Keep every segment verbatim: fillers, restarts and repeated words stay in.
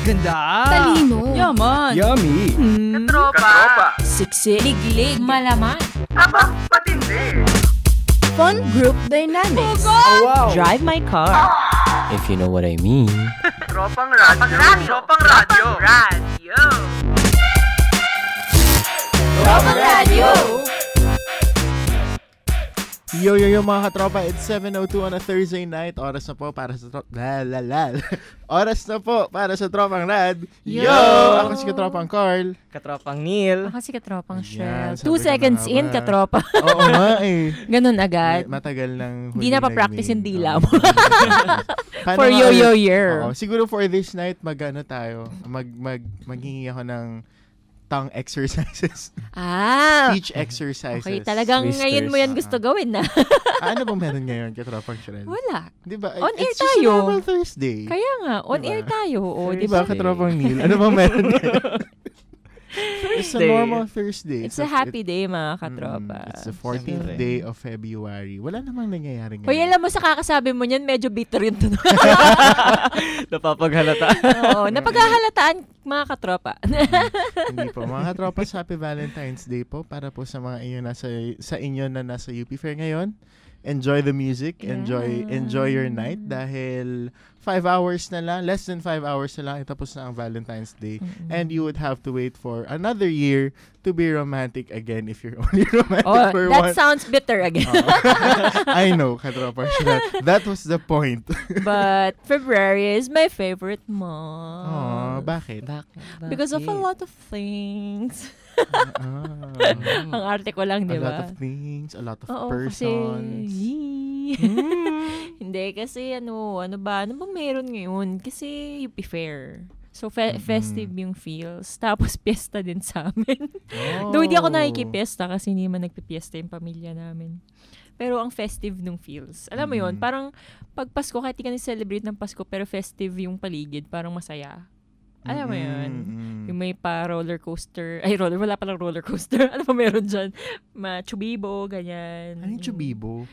Ganda! Talino! Yaman! Yummy! Mm. Katropa! Siksik! Liglig! Malaman! Aba, patindi! Fun group dynamics! Oh, wow! Drive my car! If you know what I mean. Tropang radyo! Tropang radyo! Radyo! Tropang radyo! Yo, yo, yo mga katropa, it's seven oh two on a Thursday night. Oras na po para sa trop... Lalalal. Oras na po para sa Tropang Rad. Yo! Ako si Katropang Carl. Katropang Neil. Ako si Katropang Yan, Shell. sabi Two ko na seconds nga in, ba. Katropa. Oo nga eh. Ganun agad. Matagal nang huli Hindi na pa-practice nag-main. yung dila Oo. mo. Paano For nga yo-yo ulit? year. Oo, siguro for this night, mag-ano tayo, mag, mag, maghingi ako ng tongue exercises. Ah! Speech exercises. Okay, talagang Twisters. ngayon mo yan gusto gawin na. Ah, ano bang meron ngayon, Katropang Shred? Wala. Di ba? On air It's just a tayo. normal Thursday. Kaya nga, on Diba? air tayo. O, Di di ba, ba? Katropang Neil? Ano bang meron ngayon? It's a Thursday. normal Thursday. It's a happy day, mga katropa. Mm, it's the fourteenth Siyempre. day of February. Wala namang nangyayari ngayon. Hoy, alam mo, sa kakasabi mo niyan, medyo bitter yun to. Napapaghalata. Oo, napaghahalataan, mga katropa. Hindi po. Mga katropas, happy Valentine's Day po para po sa mga inyo nasa, sa inyo na nasa U P Fair ngayon. Enjoy the music. Enjoy Yeah. enjoy your night dahil five hours na lang, less than five hours na lang, tapos na ang Valentine's Day. Mm-mm. And you would have to wait for another year to be romantic again if you're only romantic Oh, for one. that sounds bitter again. Oh. I know, Katropa. That, that was the point. But February is my favorite month. Oh, bakit? Bakit? Because of a lot of things. Ah. Ang arte ko lang, di A lot ba? of things, a lot of Oo, kasi... persons. Yee. Mm. Hindi, kasi ano, ano ba? Ano bang meron ngayon? Kasi U P Fair. So, fe- Mm-mm. festive yung feels. Tapos, piyesta din sa amin. Oh. Though hindi ako nakikipiesta kasi hindi man nagpipiesta yung pamilya namin. Pero ang festive nung feels. Alam mo yun, Mm. parang pag Pasko, kahit di ka celebrate ng Pasko, pero festive yung paligid, parang masaya. Alam mo yun? Mm-mm. Yung may pa roller coaster. Ay, roller. Wala palang roller coaster. Ano pa meron dyan? Ma chubibo, ganyan. Ano yung chubibo?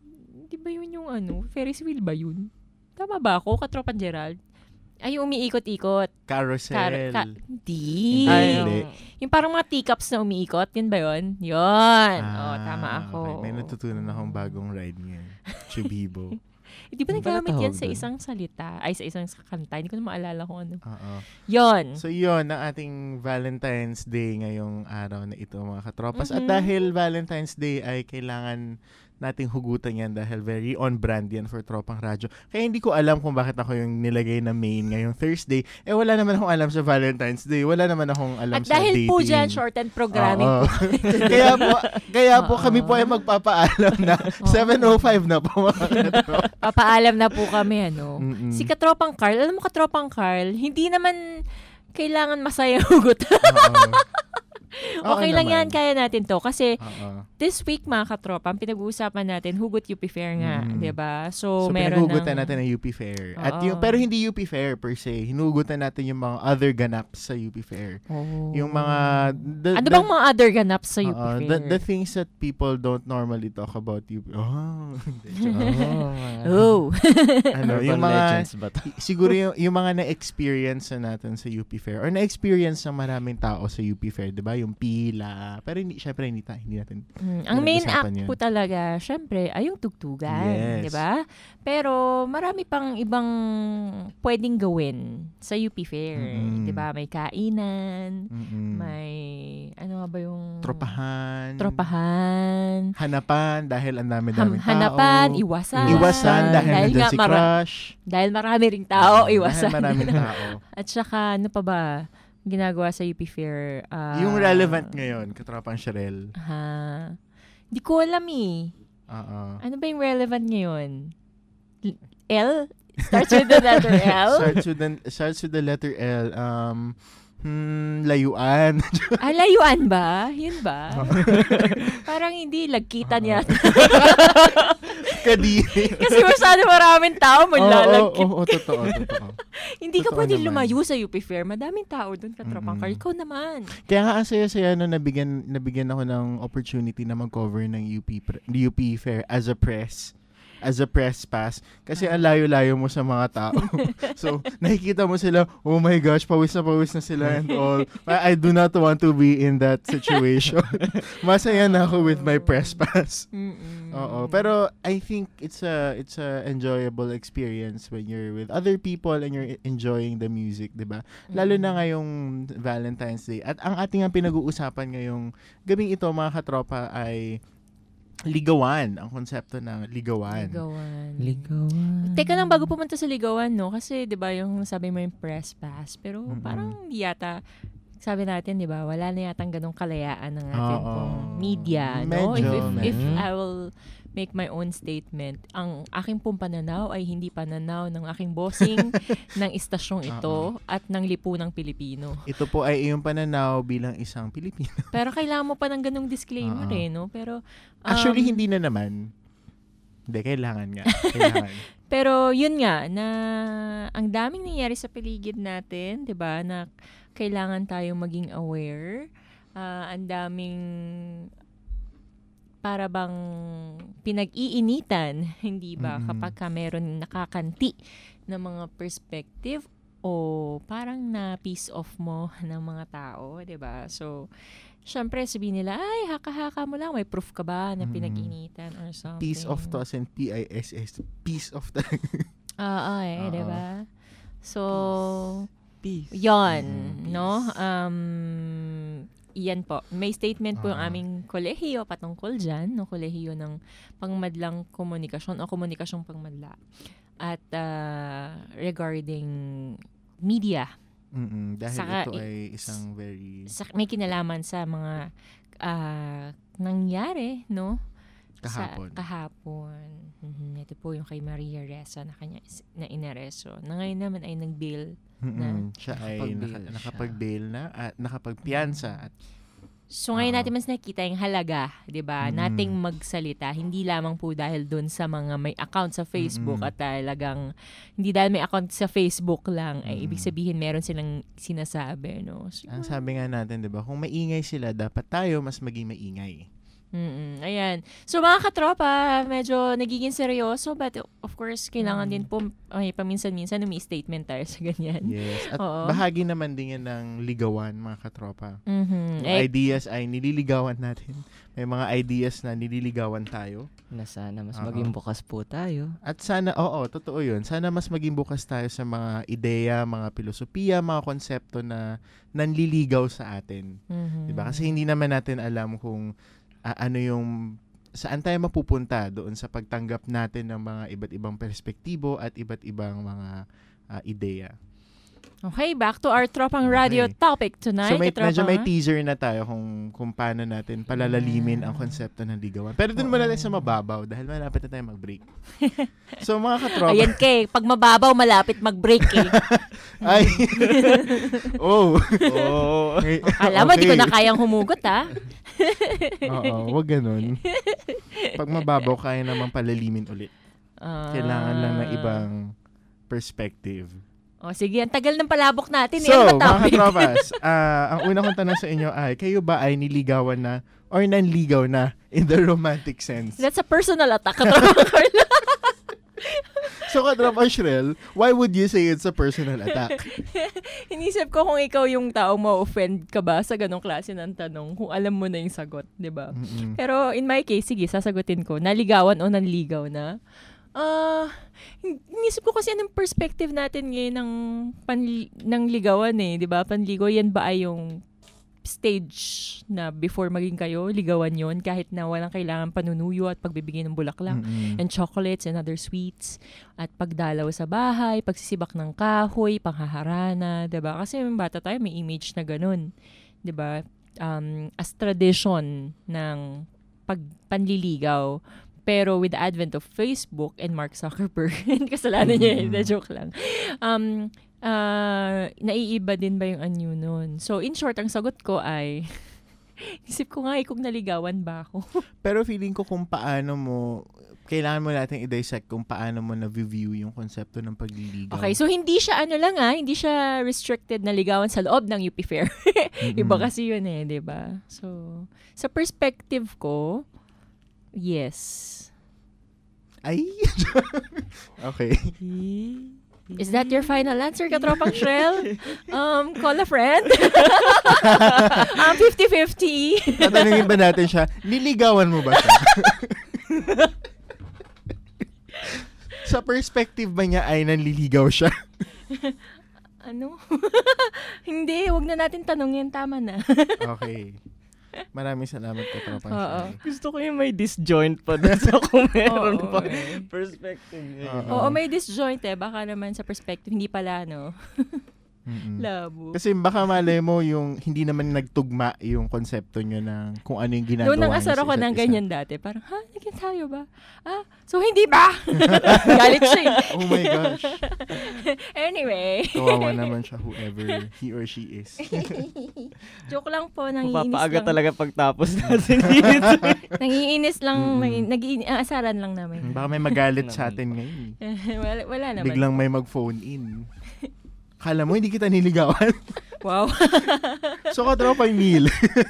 Di ba yun yung ano? Ferris wheel ba yun? Tama ba ako? Katropan Gerald? Ay, yung umiikot-ikot. Carousel. Kar- ka- Hindi. Hindi, Ay, hindi. yung, yung parang mga teacups na umiikot. Yun ba yun? Yun. oh, Ah, tama ako. Okay. May natutunan akong bagong ride ngayon. Chubibo. Eh, di ba Ano pala nagamit yan tawag sa dun? isang salita? Ay, sa isang kanta. Hindi ko na maalala kung ano. Oo. Yun. So yun, ang ating Valentine's Day ngayong araw na ito mga katropas. At Mhm. dahil Valentine's Day ay kailangan nating hugutan yan dahil very on brand yan for Tropang Radyo. Kaya hindi ko alam kung bakit ako yung nilagay na main ngayong Thursday. Eh wala naman akong alam sa Valentine's Day. Wala naman akong alam At sa dahil dating. po dyan, shortened programming Oo. po. kaya po, kaya po Oo. kami po ay magpapaalam na seven oh five na po mga katropas. Papaalam na po kami, ano. Mm-mm. Si Katropang Carl, alam mo Katropang Carl, hindi naman kailangan masaya hugot. Oo. Okay Oo lang yan, naman. kaya natin to. Kasi Oo. this week, mga katropa, ang pinag-uusapan natin, Hugot U P Fair nga, Mm. di ba? So, So, meron pinagugutan ng... natin ang U P Fair. At Oo. yung, pero hindi U P Fair per se. Hinugutan natin yung mga other ganaps sa U P Fair. Oh. Yung mga... The, Ano the- bang mga other ganaps sa U P Oo, Fair? the, the things that people don't normally talk about U P. Oh, hindi, joke. Oh. ano, Urban yung mga... legends ba to? Siguro yung, yung mga na-experience na natin sa U P Fair or na-experience ng maraming tao sa U P Fair, di ba? Yung pila. Pero hindi, syempre hindi, ta, hindi natin... Mm, ang main Pinag-usapan act yun. po talaga, syempre, ay yung tugtugan, Yes. di ba? Pero marami pang ibang pwedeng gawin sa U P Fair, Mm-mm. di ba? May kainan, Mm-mm. may ano nga ba yung Tropahan. Tropahan. Hanapan dahil ang Ham- dami-daming tao. hanapan, iwasan. Iwasan dahil Dahil nandyan nga si mara- Crush. Dahil marami ring tao, iwasan. Dahil maraming tao. At saka, ano pa ba, ginagawa sa U P Fair? Ah, Yung relevant ngayon, Katropang Sherelle. Ha. Hindi ko alam eh. Oo. Ano ba yung relevant ngayon? L- L? Starts with the letter L? starts with the starts with the letter L. Um hmm, layuan. Ah, layuan ba? Yun ba? Parang hindi, lagkitan yan. Kadiri. Kasi masyado maraming tao, Oo, maglalagkit. oo, oo, totoo, totoo. Hindi ka Totoo pwede naman. lumayo sa U P Fair. Madaming tao doon, Katropang Mm-mm. Carl. Ikaw naman. Kaya nga ang saya-saya no nabigyan nabigyan ako ng opportunity na mag-cover ng U P pre- U P Fair as a press. as a press pass kasi ang layo-layo mo sa mga tao. So, nakikita mo sila, oh my gosh, pawis na pawis na sila and all. I do not want to be in that situation. Masaya na ako with my press pass. Mm-mm. Oo, pero I think it's a it's a enjoyable experience when you're with other people and you're enjoying the music, 'di ba? Lalo na ngayong Valentine's Day. At ang ating ang pinag-uusapan ngayong gabing ito, mga katropa, ay ligawan. Ang konsepto ng ligawan. Ligawan. Ligawan. Teka lang, bago pumunta sa ligawan, no? Kasi, di ba, yung sabi mo yung press pass. Pero Mm-mm. parang di yata, sabi natin, di ba, wala na yatang ganong kalayaan ng ating Oo. pong media, no? Medyo, if, if, if medyo. I will make my own statement, ang aking pong pananaw ay hindi pananaw ng aking bossing ng istasyong ito at ng lipunang Pilipino. Ito po ay iyong pananaw bilang isang Pilipino. Pero kailangan mo pa ng ganong disclaimer Oo. eh, no? Pero, um, Actually, hindi na naman. Hindi, kailangan nga. Kailangan. Pero yun nga, na ang daming nangyari sa paligid natin, 'di ba? Na kailangan tayong maging aware. Ah, ang daming para bang pinag-iinitan, hindi ba? Mm-mm. Kapag ka meron nakakanti ng mga perspective o parang na piece off mo ng mga tao, 'di ba? So, syempre sabihin nila, ay, haka-haka mo lang, may proof ka ba na Mm-mm. pinag-initan or something? Peace of to as in P I S S. Peace of the... Oo, eh, Oo. 'di ba? So, Peace. yon, Mm, no? Um, yan po. May statement po yung Ah. aming kolehiyo patungkol dyan, no? Kolehiyo ng pangmadlang komunikasyon o komunikasyong pangmadla. At ah, regarding media, Mm-mm, dahil Saka ito i- ay isang very sa, may kinalaman sa mga ah, nangyari, no? kahapon. Sa kahapon. Mhm. Ito po yung kay Maria Ressa na kanya is- na inareso. Na ngayon naman ay nag-bail. Mm-mm, siya ay Nakapag-bail naka, siya. nakapag-bail na at nakapagpiyansa at So ngayon Oo. natin mas nakikita yung halaga, 'di ba? Mm. Nating magsalita, hindi lamang po dahil doon sa mga may account sa Facebook Mm-mm. at talagang hindi dahil may account sa Facebook lang ay Mm. ibig sabihin meron silang sinasabi, no? So, ang sabi nga natin, 'di ba? Kung maingay sila, dapat tayo mas maging maingay. mm ayan. So mga katropa, medyo nagiging seryoso but of course kailangan Mm. din po ay paminsan-minsan umi statement tayo sa ganyan. Yes. At Oo. bahagi naman din yan ng ligawan, mga katropa. Mhm. Yung Eh, ideas ay nililigawan natin. May mga ideas na nililigawan tayo. Na sana mas Oo. maging bukas po tayo. At sana, oo, totoo yun. Sana mas maging bukas tayo sa mga ideya, mga filosofiya, mga konsepto na nanliligaw sa atin. mhm. Diba? Kasi hindi naman natin alam kung ah, ano yung saan tayo mapupunta doon sa pagtanggap natin ng mga iba't ibang perspektibo at iba't ibang mga ah, ideya. Okay, back to our Tropang Radio Okay. topic tonight. So may, Katropa, medyo may ha? teaser na tayo kung kung paano natin palalalimin ang konsepto ng ligawan. Pero doon muna tayo sa mababaw dahil malapit na tayo mag-break. So mga katropa, Ayan kay, pag mababaw, malapit mag-break eh. ay, oh, oh, Alam mo, di ko na kayang humugot ha. Oo, wag ganun. Pag mababaw, kaya naman palalimin ulit. Kailangan lang ng ibang perspective. O sige, ang tagal ng palabok natin. So, eh. Ano ba mga topic? katropas, ah, ang una kong tanong sa inyo ay, kayo ba ay niligawan na or nanligaw na in the romantic sense? That's a personal attack. Katropa Carla. So, katropa Shrel, why would you say it's a personal attack? Inisip ko kung ikaw yung tao ma-offend ka ba sa ganong klase ng tanong kung alam mo na yung sagot, di ba? Mm-mm. Pero in my case, sige, sasagutin ko. Naligawan o nanligaw na? Ah, uh, inisip ko kasi anong perspective natin ngayon ng, panli- ng ligawan eh, di ba? Panligaw, yan ba ay yung stage na before maging kayo, ligawan yon kahit na walang kailangan panunuyo at pagbibigay ng bulaklak Mm-mm. and chocolates and other sweets at pagdalaw sa bahay, pagsisibak ng kahoy, panghaharana, 'di ba? Kasi yung bata tayo may image na ganun, 'di ba? Um, as tradition ng pagpanliligaw. Pero with the advent of Facebook and Mark Zuckerberg, kasalanan niya, Mm-hmm. mm joke lang. Um, uh, naiiba din ba yung anyo nun? So, in short, ang sagot ko ay, isip ko nga eh, kung naligawan ba ako. Pero feeling ko kung paano mo, kailangan mo natin i-dissect kung paano mo na-view yung konsepto ng pagliligaw. Okay, so hindi siya ano lang ah, hindi siya restricted na ligawan sa loob ng U P Fair. Mm-mm. Iba kasi yun eh, 'di ba? So, sa perspective ko, yes. Ay! Okay. Is that your final answer, Katropang Shrel? Um, call a friend? um, fifty-fifty. Tatanungin ba natin siya, niligawan mo ba siya? Sa perspective ba niya ay nanliligaw siya? Ano? Hindi, wag na natin tanungin. Tama na. Okay. Maraming salamat ka, Tropang Oo. Shrel. Gusto ko yung may disjoint pa dun sa kung meron Oo, pa eh. perspective. niya. Oo. Oo, may disjoint eh. Baka naman sa perspective, hindi pala, no? Mm-mm. Labo. Kasi baka malay mo yung hindi naman nagtugma yung konsepto nyo ng kung ano yung ginagawa Noon nang niyo asar sa ako isa't ng isa. ganyan dati. Parang, ha? Naging tayo ba? Ah, so hindi ba? Galit siya eh. Oh my gosh. Anyway. Kawawa naman siya, whoever he or she is. Joke lang po, nangiinis Mapapaaga lang. talaga pagtapos natin dito. Nangiinis lang, Mm. nag asaran lang namin. Baka may magalit sa atin ngayon. wala, wala naman. Biglang may mag-phone in. Kala mo, hindi kita niligawan. Wow. So, Katropang Neil,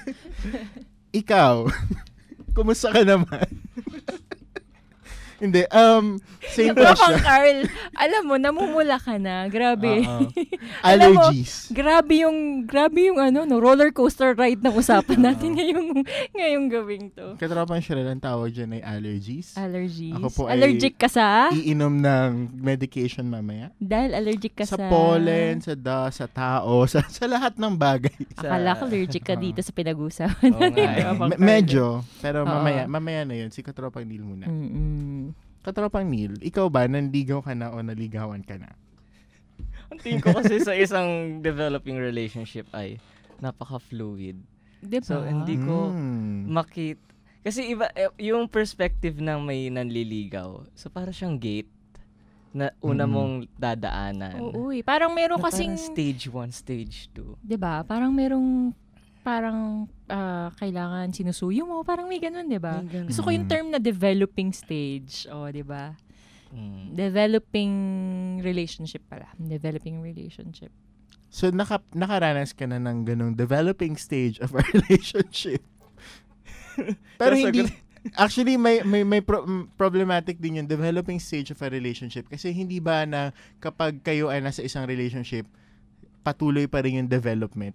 ikaw, kumusta ka naman? Hindi, um, same Katropang question. Carl, alam mo, namumula ka na. Grabe. Oo. Alam mo, Allergies. Grabe yung, grabe yung ano, no, roller coaster ride na usapan natin ngayong, ngayong gawing to. Katropang Shrel, ang tawag dyan ay allergies. Allergies. Ako po ay- Allergic ka sa? Iinom ng medication mamaya. Dahil allergic ka Sa sa... pollen, sa dust, sa tao, sa, sa lahat ng bagay. Akala ko allergic ka dito sa pinag-uusapan. Oo nga eh. Katropang Me- Carl. medyo, pero Oo. mamaya, mamaya na yun. Si Katropang Neil muna. Mm-mm. Katropang Neil, ikaw ba, nanligaw ka na o naligawan ka na? Ang tingin ko kasi sa isang developing relationship ay napaka-fluid. Diba? So, hindi ko Mm. makit... Kasi iba, eh, yung perspective ng may nanliligaw, so para siyang gate na una Mm. mong dadaanan. Oo, eh. Parang meron Na kasing... parang stage one, stage two. Diba? Parang merong... Parang ah, kailangan sinusuyo mo. Parang may ganun, diba? May ganun. Gusto ko yung term na developing stage. O, diba? Mm. Developing relationship pala. Developing relationship. So, naka, nakaranas ka na ng ganong developing stage of a relationship. Pero Pero hindi... sagot- Actually, may may may pro- m- problematic din yung developing stage of a relationship. Kasi hindi ba na kapag kayo ay nasa isang relationship, patuloy pa rin yung development?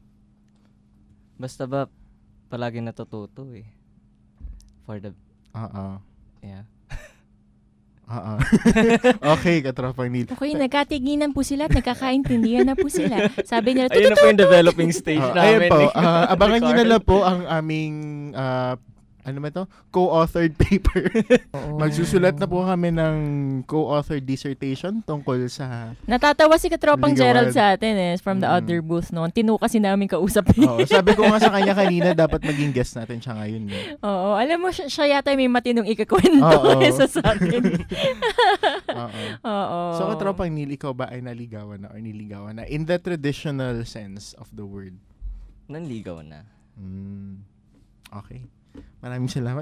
Basta ba, palagi natututo eh. For the, Oo. yeah. Oo. Okay, Katropang Neil. Okay, nagkatiginan po sila at nagkakaintindihan na po sila. Sabi nila, Ayun na po yung developing stage Oh, namin. ayun po. ni- Ah, abangan nyo Carl. na lang po ang aming ah, ano ba to? Co-authored paper. Oo. Magsusulat na po kami ng co-authored dissertation tungkol sa... Natatawa si Katropang Ligawan. Gerald sa atin eh, from the Mm. other booth noon. Tinu kasi namin kausap. Oo, sabi ko nga sa kanya kanina, dapat maging guest natin siya ngayon. Eh. Oo, alam mo, siya, siya yata may matinong ikakwento Oo. kesa sa atin. Oo. Oo. So, Katropang Neil, ikaw ba ay naligawan na or niligawan na? In the traditional sense of the word. Nanligaw na. Mm. Okay. Maraming salamat.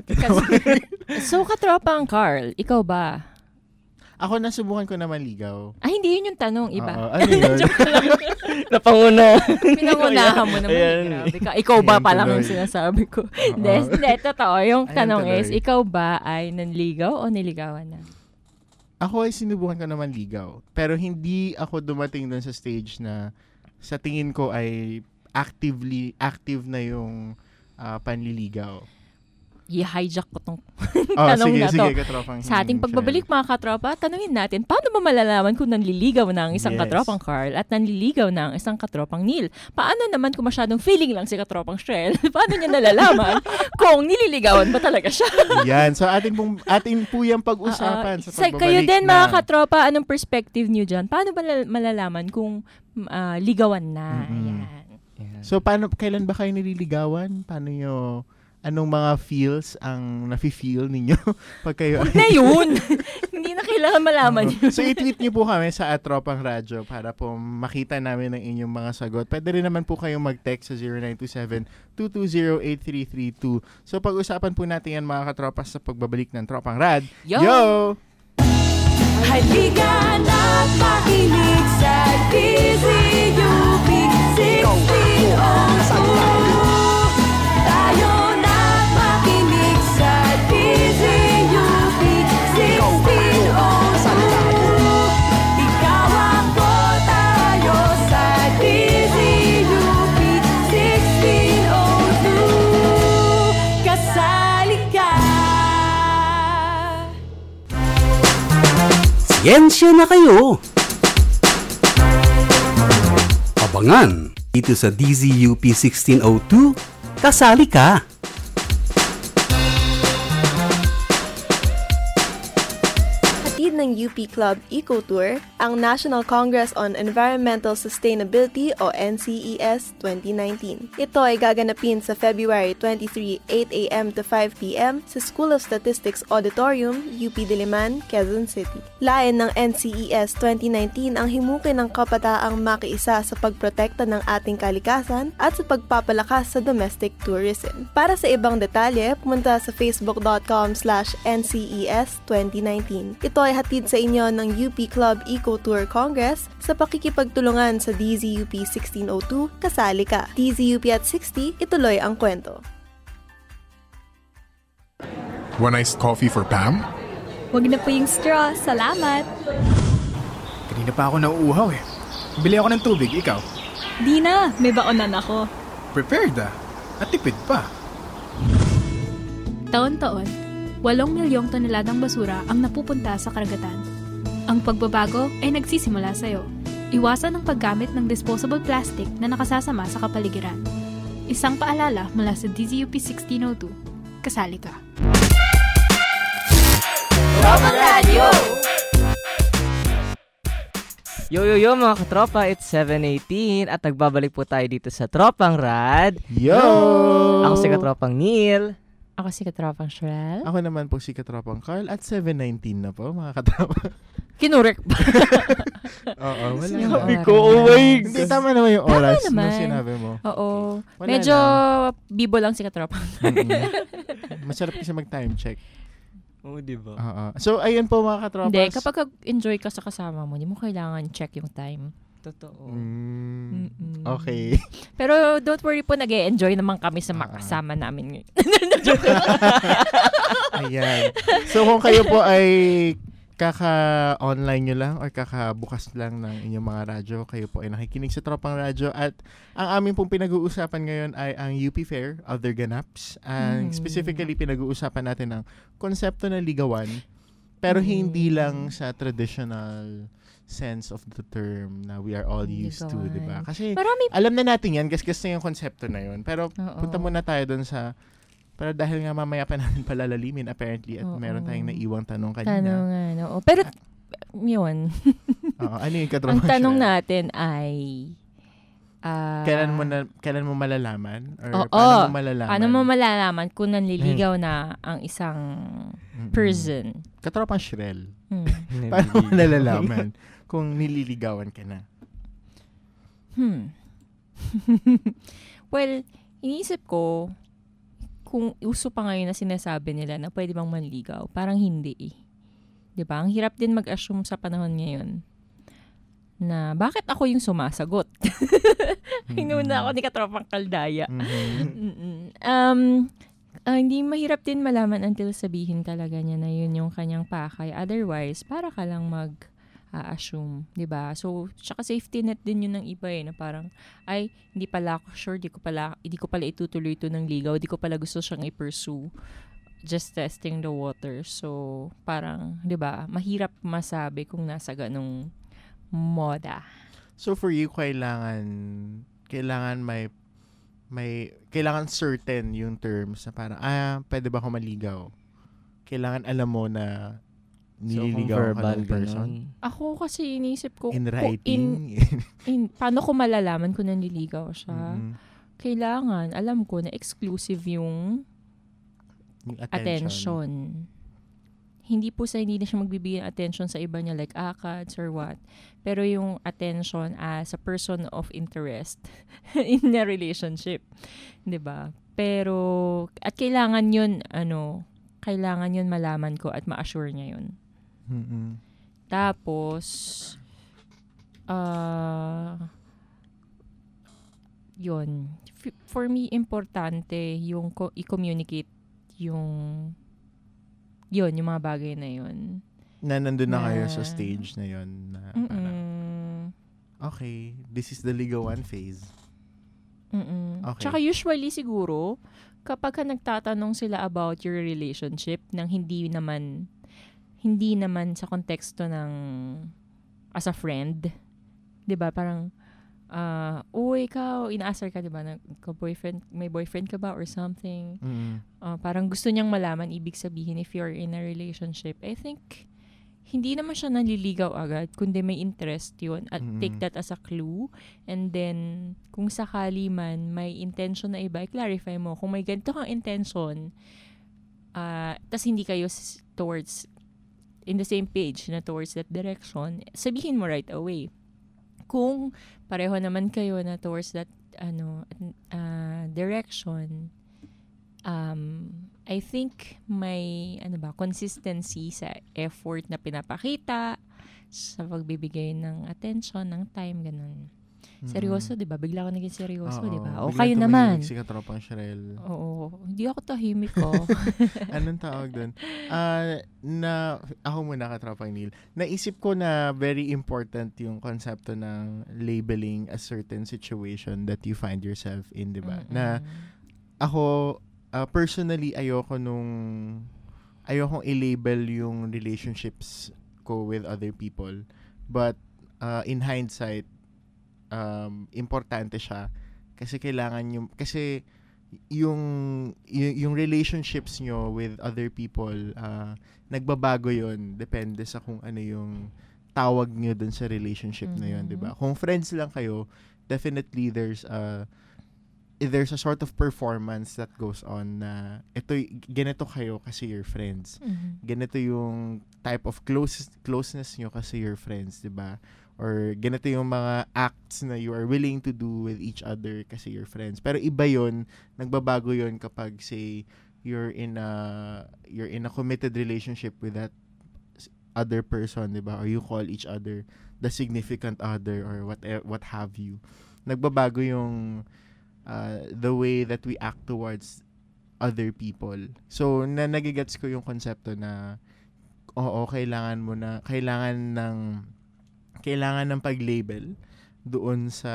So, Katropang Carl, ikaw ba? Ako nasubukan ko naman ligaw. Ah, hindi yun yung tanong, iba. Oo, ano yun? Napanguna. Pinangunahan mo naman. Ayan. Grabe ka. Ikaw ba Ayan pa lang tuloy. yung sinasabi ko? Hindi, hindi, totoo. Yung Ayan tanong tuloy. is, ikaw ba ay nanligaw o niligawan na? Ako ay sinubukan ko naman ligaw. Pero hindi ako dumating dun sa stage na sa tingin ko ay actively, active na yung ah, panliligaw. I-hijack ko tong Oh, tanong sige, na to. sige, Katropang Sa ating Shell. pagbabalik mga katropa, tanungin natin, paano ba malalaman kung nanliligaw na ang isang Yes. katropang Carl at nanliligaw na ang isang katropang Neil? Paano naman kung masyadong feeling lang si katropang Shell? Paano niya nalalaman kung nililigawan ba talaga siya? Yan. So, ating, pong, ating po yung pag-usapan Oo. sa Sa- pagbabalik kayo din na. mga katropa, anong perspective niyo dyan? Paano ba lal- malalaman kung ah, ligawan na? Mm-mm. Yan. Yeah. So, paano, kailan ba kayo nililigawan? Paano nyo, anong mga feels ang nafe-feel ninyo pag kayo Huwag na yun! Hindi na kailangan malaman yun. So, i-tweet niyo po kami sa Atropang Radyo para po makita namin ang inyong mga sagot. Pwede rin naman po kayong mag-text sa zero nine two seven, two two zero, eight three three two. So, pag-usapan po natin yan mga katropas sa pagbabalik ng Tropang Rad. Yo! Yo! Halika na't makinig sa D Z U P sixteen oh two. Tayo na't makinig sa D Z U P sixteen Siyensya na kayo! Abangan dito sa D Z U P sixteen oh two, kasali ka! Hatid ng U P Club Eco Tour ang National Congress on Environmental Sustainability o N C E S twenty nineteen. Ito ay gaganapin sa February twenty-third, eight a.m. to five p.m. sa School of Statistics Auditorium, U P Diliman, Quezon City. Lain ng N C E S twenty nineteen ang himukin ng kapataang makiisa sa pagprotekta ng ating kalikasan at sa pagpapalakas sa domestic tourism. Para sa ibang detalye, pumunta sa facebook.com slash NCES twenty nineteen. Ito ay hatid sa inyo ng U P Club Eco Tour Congress sa pakikipagtulungan sa D Z U P sixteen oh two, kasali ka. D Z U P at sixty, ituloy ang kwento. One iced coffee for Pam? Huwag na po yung straw. Salamat. Kanina pa ako nauuhaw eh. Bili ako ng tubig, ikaw? Di na. May baonan ako. Prepared ah. At tipid pa. Taon-taon, walong milyong toneladang basura ang napupunta sa karagatan. Ang pagbabago ay nagsisimula sa'yo. Iwasan ang paggamit ng disposable plastic na nakasasama sa kapaligiran. Isang paalala mula sa D Z U P sixteen oh two. Kasali ka. Tropang Radyo! Yo, yo, yo mga katropa, it's seven eighteen at nagbabalik po tayo dito sa Tropang Rad. Yo! Ako si Katropang Neil. Ako si Katropang Shrel. Ako naman po si Katropang Carl at seven nineteen na po, mga katropa. Kinurek pa. Oo, wala Sabi na. ko, oh my God. Hindi, tama naman yung Tama oras naman. na sinabi mo. Oo. Wala Medyo lang. bibo lang si Katropang. Mm-mm. Masarap kasi mag-time check. Oo, diba? Oo. So, ayun po mga katropas. Hindi, kapag enjoy ka sa kasama mo, hindi mo kailangan check yung time. Totoo. Mm, Mm-mm. okay. Pero don't worry po, nag-e-enjoy naman kami sa Ah. makasama namin ngayon. Ayan. So, kung kayo po ay kaka-online nyo lang or kaka-bukas lang ng inyong mga radyo, kayo po ay nakikinig sa Tropang Radyo at ang aming pong pinag-uusapan ngayon ay ang U P Fair, Other Ganaps. And Mm. specifically, pinag-uusapan natin ang konsepto ng ligawan, pero hindi lang sa traditional sense of the term na we are all used to, di ba? Kasi Marami. alam na natin yan, gas-gas na yung konsepto na yun. Pero Oo. punta muna tayo dun sa, pero dahil nga mamaya pa natin palalalimin apparently at Oo. meron tayong naiwang tanong kanina. Tanongan, oo. Pero, yun. Oo, ano yung Ang katrabaho tanong siya? natin ay, ah, Kailan mo na, kailan mo malalaman? Or Oo. paano mo malalaman? Paano mo malalaman kung nanliligaw na ang isang Mm-mm. person? Katropang Shrel. Hmm. Paano mo nalalaman kung nililigawan ka na? Hmm. Well, iniisip ko, kung uso pa ngayon na sinasabi nila na pwede bang manligaw, parang hindi eh. 'Di ba? Ang hirap din mag-assume sa panahon ngayon na bakit ako yung sumasagot. Hinuna ako ni Katropang Kaldaya. Mhm. Mm-mm. Um, ah, hindi mahirap din malaman until sabihin talaga niya na yun yung kanyang pakay. Otherwise, para ka lang mag assume, 'di ba? So, tsaka safety net din yun ng iba eh, na parang ay hindi pala ako sure, di ko pala hindi ko pala itutuloy ito ng ligaw, di ko pala gusto siyang i-pursue. Just testing the water. So, parang 'di ba? Mahirap masabi kung nasa ganung moda. So for you, kailangan kailangan may may kailangan certain yung terms na parang ah, pwede ba ako maligaw? Kailangan alam mo na nililigaw ka ng person. Ako kasi iniisip ko In kung writing. in, in, paano ko malalaman kung nanliligaw siya? Mhm. Kailangan, alam ko na exclusive yung Yung attention. attention. Hindi po sa hindi na siya magbibigay ng attention sa iba niya like akads or what. Pero yung attention as a person of interest in a relationship. 'Di ba? Pero, at kailangan yun, ano, kailangan yun malaman ko at ma-assure niya yun. Mm-mm. Tapos, ah, yun. F- for me, importante yung ko- i-communicate yung, yun, yung mga bagay na yun. Na nandun na Na- kayo sa stage na yun. Na parang, Mm-mm. okay, this is the ligawan phase. Mm-mm. Okay. Tsaka usually siguro, kapag ka nagtatanong sila about your relationship nang hindi naman hindi naman sa konteksto ng as a friend. 'Di ba? Parang, uh, uy, ikaw, inaasar ka, 'di ba? Boyfriend, may boyfriend ka ba or something? Mm. Uh, parang gusto niyang malaman, ibig sabihin, if you're in a relationship, I think, hindi naman siya naliligaw agad, kundi may interest yun. At Mm. take that as a clue. And then, kung sakali man, may intention na iba, i-clarify mo. Kung may ganito kang intention, uh, tas hindi kayo s- towards, in the same page na towards that direction, sabihin mo right away. Kung pareho naman kayo na towards that ano uh, direction, um, I think may ano ba consistency sa effort na pinapakita, sa pagbibigay ng attention, ng time, ganun. Seryoso, di ba? Bigla ako naging seryoso, di ba? O kayo naman. Si Katropang Sherelle. Oo. Hindi ako tahimik ko. Anong tawag doon? Uh, na, ako muna, Katropang Neil. Naisip ko na very important yung konsepto ng labeling a certain situation that you find yourself in, di ba? Mm-mm. Na ako, uh, personally, ayoko nung, ayokong i-label yung relationships ko with other people. But, uh, in hindsight, um importante siya kasi kailangan yung kasi yung y- yung relationships nyo with other people uh, nagbabago yon depende sa kung ano yung tawag nyo dun sa relationship mm-hmm. na yon, di ba? Kung friends lang kayo, definitely there's a there's a sort of performance that goes on na ito ganito kayo kasi you're friends. Mm-hmm. Ganito yung type of close closeness nyo kasi you're friends, di ba? Or ganito yung mga acts na you are willing to do with each other kasi you're friends. Pero iba yun, nagbabago yun kapag say you're in a you're in a committed relationship with that other person, di ba? Or you call each other the significant other or what what have you. Nagbabago yung uh, the way that we act towards other people. So, na nagigets ko yung konsepto na oo, kailangan mo na kailangan ng kailangan ng pag-label doon sa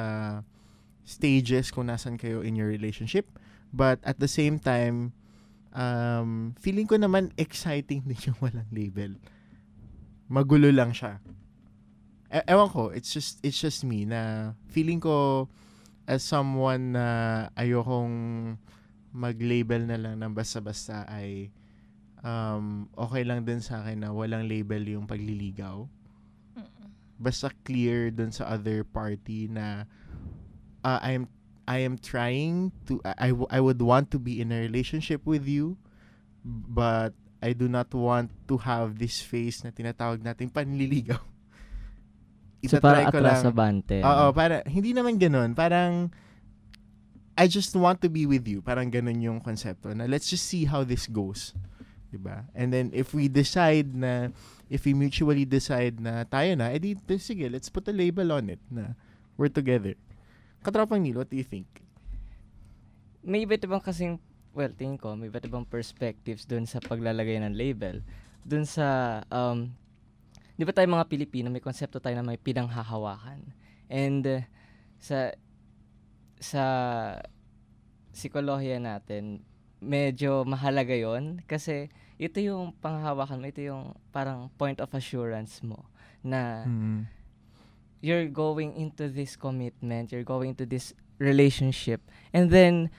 stages kung nasan kayo in your relationship. But at the same time, um, feeling ko naman exciting din yung walang label. Magulo lang siya. E- ewan ko, it's just, it's just me na feeling ko as someone na ayokong mag-label na lang ng basta-basta ay um, okay lang din sa akin na walang label yung pagliligaw. Basta clear dun sa other party na uh, I am I am trying to I, I, w- I would want to be in a relationship with you, but I do not want to have this phase na tinatawag nating panliligaw. So parang atras sa bante. Oo, para hindi naman ganoon, parang I just want to be with you. Parang ganun yung konsepto na let's just see how this goes. Diba? And then if we decide na if we mutually decide na tayo na, edi sige, let's put a label on it na we're together. Katropang Neil, what do you think? May iba't ibang kasing, well, tingin ko, may iba't ibang perspectives dun sa paglalagay ng label. Dun sa, um, di ba tayo mga Pilipino, may konsepto tayo na may pinanghahawakan. And uh, sa, sa psikolohiya natin, medyo mahalaga yon kasi ito yung panghahawakan mo, ito yung parang point of assurance mo na mm-hmm. you're going into this commitment, you're going to this relationship, and then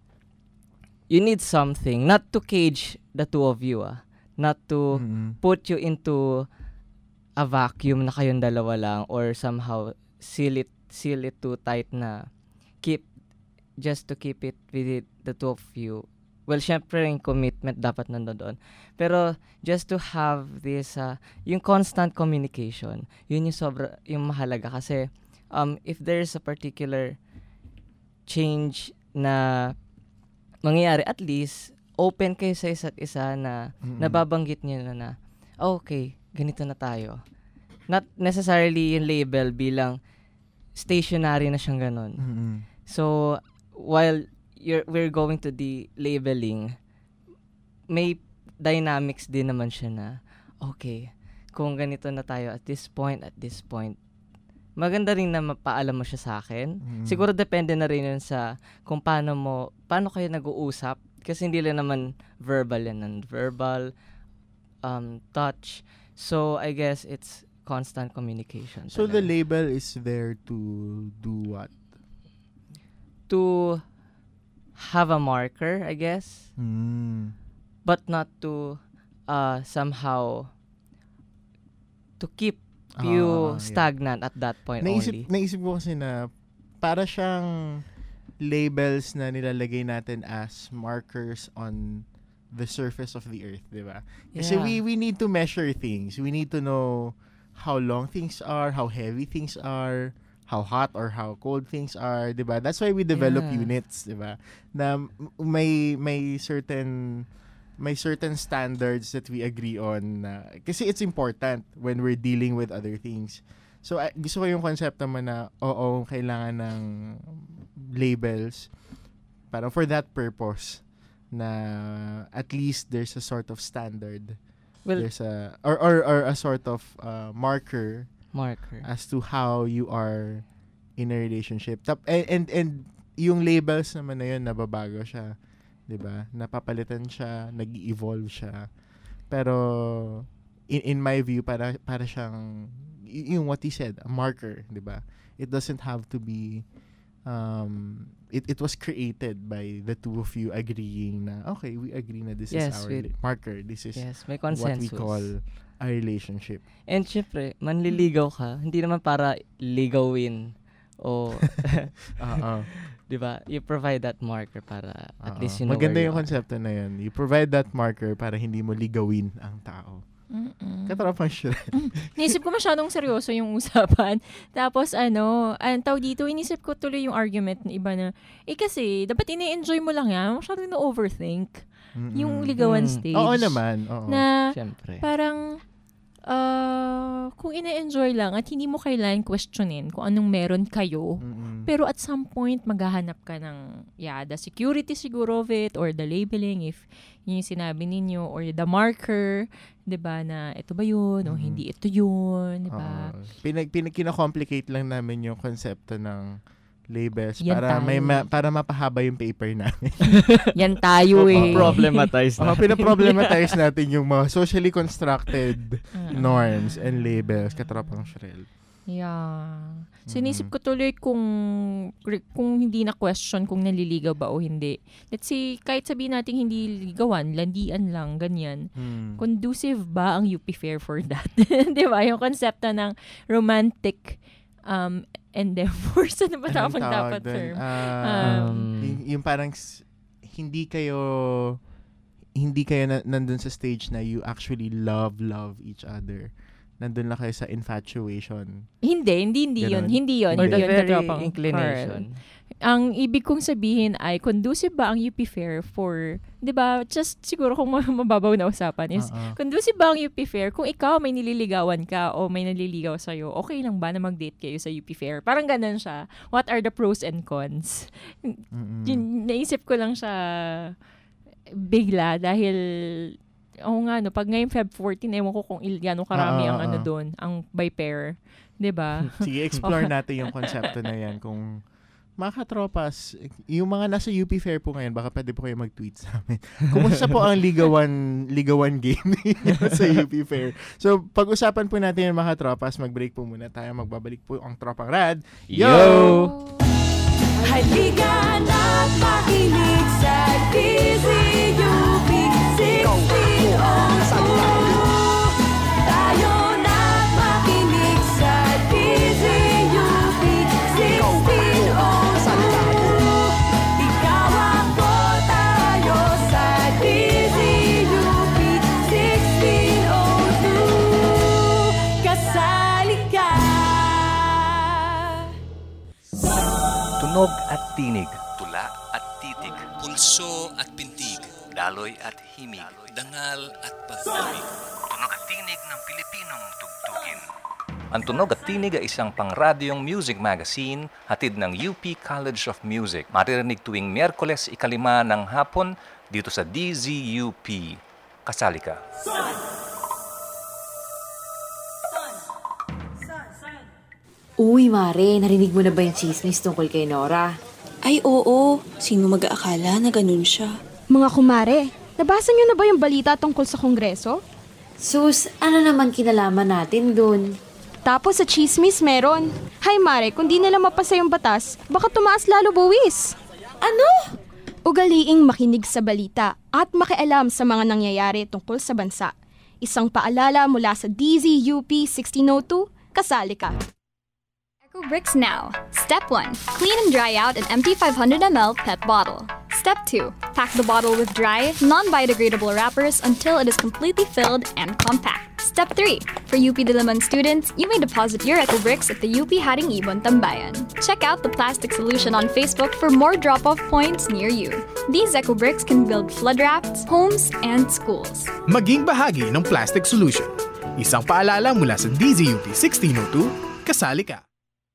you need something, not to cage the two of you, ah, not to mm-hmm. put you into a vacuum na kayong dalawa lang or somehow seal it, seal it too tight na keep, just to keep it with it, the two of you. Well, syempre, yung commitment dapat nandun doon. Pero, just to have this, uh, yung constant communication, yun yung sobra, yung mahalaga. Kasi, um, if there's a particular change na mangyayari, at least, open kayo sa isa't isa na mm-hmm. nababanggit nyo na na, oh, okay, ganito na tayo. Not necessarily yung label bilang stationary na siyang ganun. Mm-hmm. So, while You're, we're going to the labeling, may dynamics din naman siya na, okay, kung ganito na tayo at this point, at this point, maganda rin na mapaalam mo siya sa akin. Mm-hmm. Siguro depende na rin yun sa kung paano mo, paano kayo nag-uusap, kasi hindi lang naman verbal yan, non-verbal, um, touch, So I guess it's constant communication. So the talaga. label is there to do what? To have a marker, I guess, Mm. but not to uh somehow to keep you Ah, yeah. stagnant at that point Naisip, only. naisip ko kasi na para siyang labels na nilalagay natin as markers on the surface of the earth, di ba? Kasi Yeah. we, we need to measure things. We need to know how long things are, how heavy things are, how hot or how cold things are, di ba? That's why we develop Yeah. units, di ba? Na m- may may certain may certain standards that we agree on na kasi it's important when we're dealing with other things. So uh, gusto ko yung concept naman na oo, kailangan ng labels para for that purpose na at least there's a sort of standard. Well, There's a or or, or a sort of uh, marker marker. as to how you are in a relationship. Tap, and, and and yung labels naman na yun nababago siya, 'di ba? Napapalitan siya, nag-evolve siya. Pero in in my view para para siyang y- yung what he said, a marker, 'di ba? It doesn't have to be um it it was created by the two of you agreeing na okay, we agree na this Yes, is our with- li- marker. This is Yes, may what we consensus. call a relationship. And syempre, manliligaw ka, hindi naman para ligawin o Oo. 'di ba? You provide that marker para at Oo. least you know Maganda where yung you are. konsepto na yun. You provide that marker para hindi mo ligawin ang tao. Mm-mm. Katropang sure. Naisip ko masyadong seryoso yung usapan. Tapos ano, ang tawag dito, inisip ko tuloy yung argument ng iba na, eh kasi, dapat ini-enjoy mo lang yan. Masyadong na-overthink yung ligawan Mm. stage. Oo naman. Oo. Na Syempre. parang, uh, kung ine-enjoy lang at hindi mo kailangan questionin kung anong meron kayo, Mm-mm. pero at some point, maghahanap ka ng, yeah, the security siguro of it, or the labeling, if yun yung sinabi ninyo, or the marker, 'di ba, na ito ba yun, o Mhm. hindi ito yun, 'di ba? Oo. Pinag, pinag, kina-complicate lang namin yung konsepto ng labels Yan para may tayo. ma- para mapahaba yung paper namin. Yan tayo eh. Problematize Oh, na. pinaproblematize natin yung mga socially constructed Mm. norms and labels. Katropang Shrel. Yeah. So, Mhm. inisip ko tuloy kung kung hindi na question kung naliligaw ba o hindi. Let's say, kahit sabihin natin hindi ligawan, landian lang, ganyan. Hmm. Conducive ba ang U P Fair for that? Di ba? Yung konsepto ng romantic um, endeavors. Ano ba Anong tawag tawag dapat dun? term? Ah, Um, yung, yung parang s- hindi kayo hindi kayo na, nandun sa stage na you actually love love each other. Nandun lang kayo sa infatuation. Hindi, hindi, hindi yun. Ganon. Hindi yun. Or Hindi the yun, very katropang inclination. Carl. Ang ibig kong sabihin ay, conducive ba ang U P Fair for, di ba, just siguro kung ma- mababaw na usapan is, Oo. conducive ba ang U P Fair kung ikaw may nililigawan ka o may naliligaw sa'yo, okay lang ba na mag-date kayo sa U P Fair? Parang ganun siya. What are the pros and cons? Mm-mm. Yun, naisip ko lang siya bigla dahil oo nga no, pag ngayong Feb fourteen, ewan ko kung il, gano'ng karami Ah, ang ah, ano ah. doon, ang by pair. 'Di ba? Sige, explore natin yung konsepto na yan. Kung mga katropas, yung mga nasa U P Fair po ngayon, baka pwede po kayo mag-tweet sa amin. Kumusta po ang ligawan ligawan game ninyo sa U P Fair? So, pag-usapan po natin yung mga katropas, mag-break po muna tayo. Magbabalik po ang Tropang Rad. Yo! Halika na't makinig sa D Z U P sixteen oh two. Tayo na't makinig sa D Z U P sixteen oh two. Ikaw ako, tayo sa D Z U P sixteen oh two. Kasali ka. Tunog at tinig. Tula at titig. Pulso at pintig. Daloy at himig. Dangal at pag-ibig. Tunog at tinig ng Pilipinong tugtugin. Ang Tunog at Tinig ay isang pangradyong music magazine hatid ng U P College of Music. Maririnig tuwing Miyerkules ikalima ng hapon dito sa D Z U P. Kasali ka. Uy, Mare, narinig mo na ba yung chismis tungkol kay Nora? Ay oo, sino mag-aakala na ganun siya? Mga kumare, nabasa niyo na ba yung balita tungkol sa Kongreso? Sus, ano naman kinalaman natin dun? Tapos sa chismis meron. Hay Mare, kung di nila mapasa yung batas, baka tumaas lalo buwis. Ano? Ugaliing makinig sa balita at makialam sa mga nangyayari tungkol sa bansa. Isang paalala mula sa D Z U P sixteen oh two, kasali ka. EcoBricks now. Step one. Clean and dry out an empty five hundred milliliter P E T bottle. Step two. Pack the bottle with dry, non-biodegradable wrappers until it is completely filled and compact. Step three. For U P Diliman students, you may deposit your EcoBricks at the U P Haring Ibon Tambayan. Check out the plastic solution on Facebook for more drop-off points near you. These EcoBricks can build flood rafts, homes, and schools. Maging bahagi ng plastic solution. Isang paalala mula sa D Z U P sixteen oh two, kasali ka.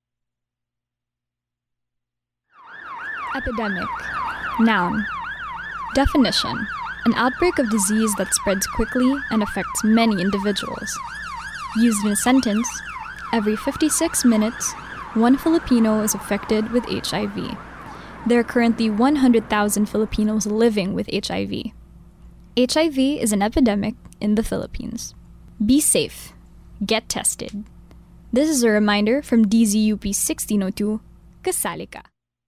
Epidemic. Noun. Definition. An outbreak of disease that spreads quickly and affects many individuals. Used in a sentence, every fifty-six minutes, one Filipino is affected with H I V. There are currently one hundred thousand Filipinos living with H I V. H I V is an epidemic in the Philippines. Be safe. Get tested. This is a reminder from D Z U P sixteen oh two, kasali ka.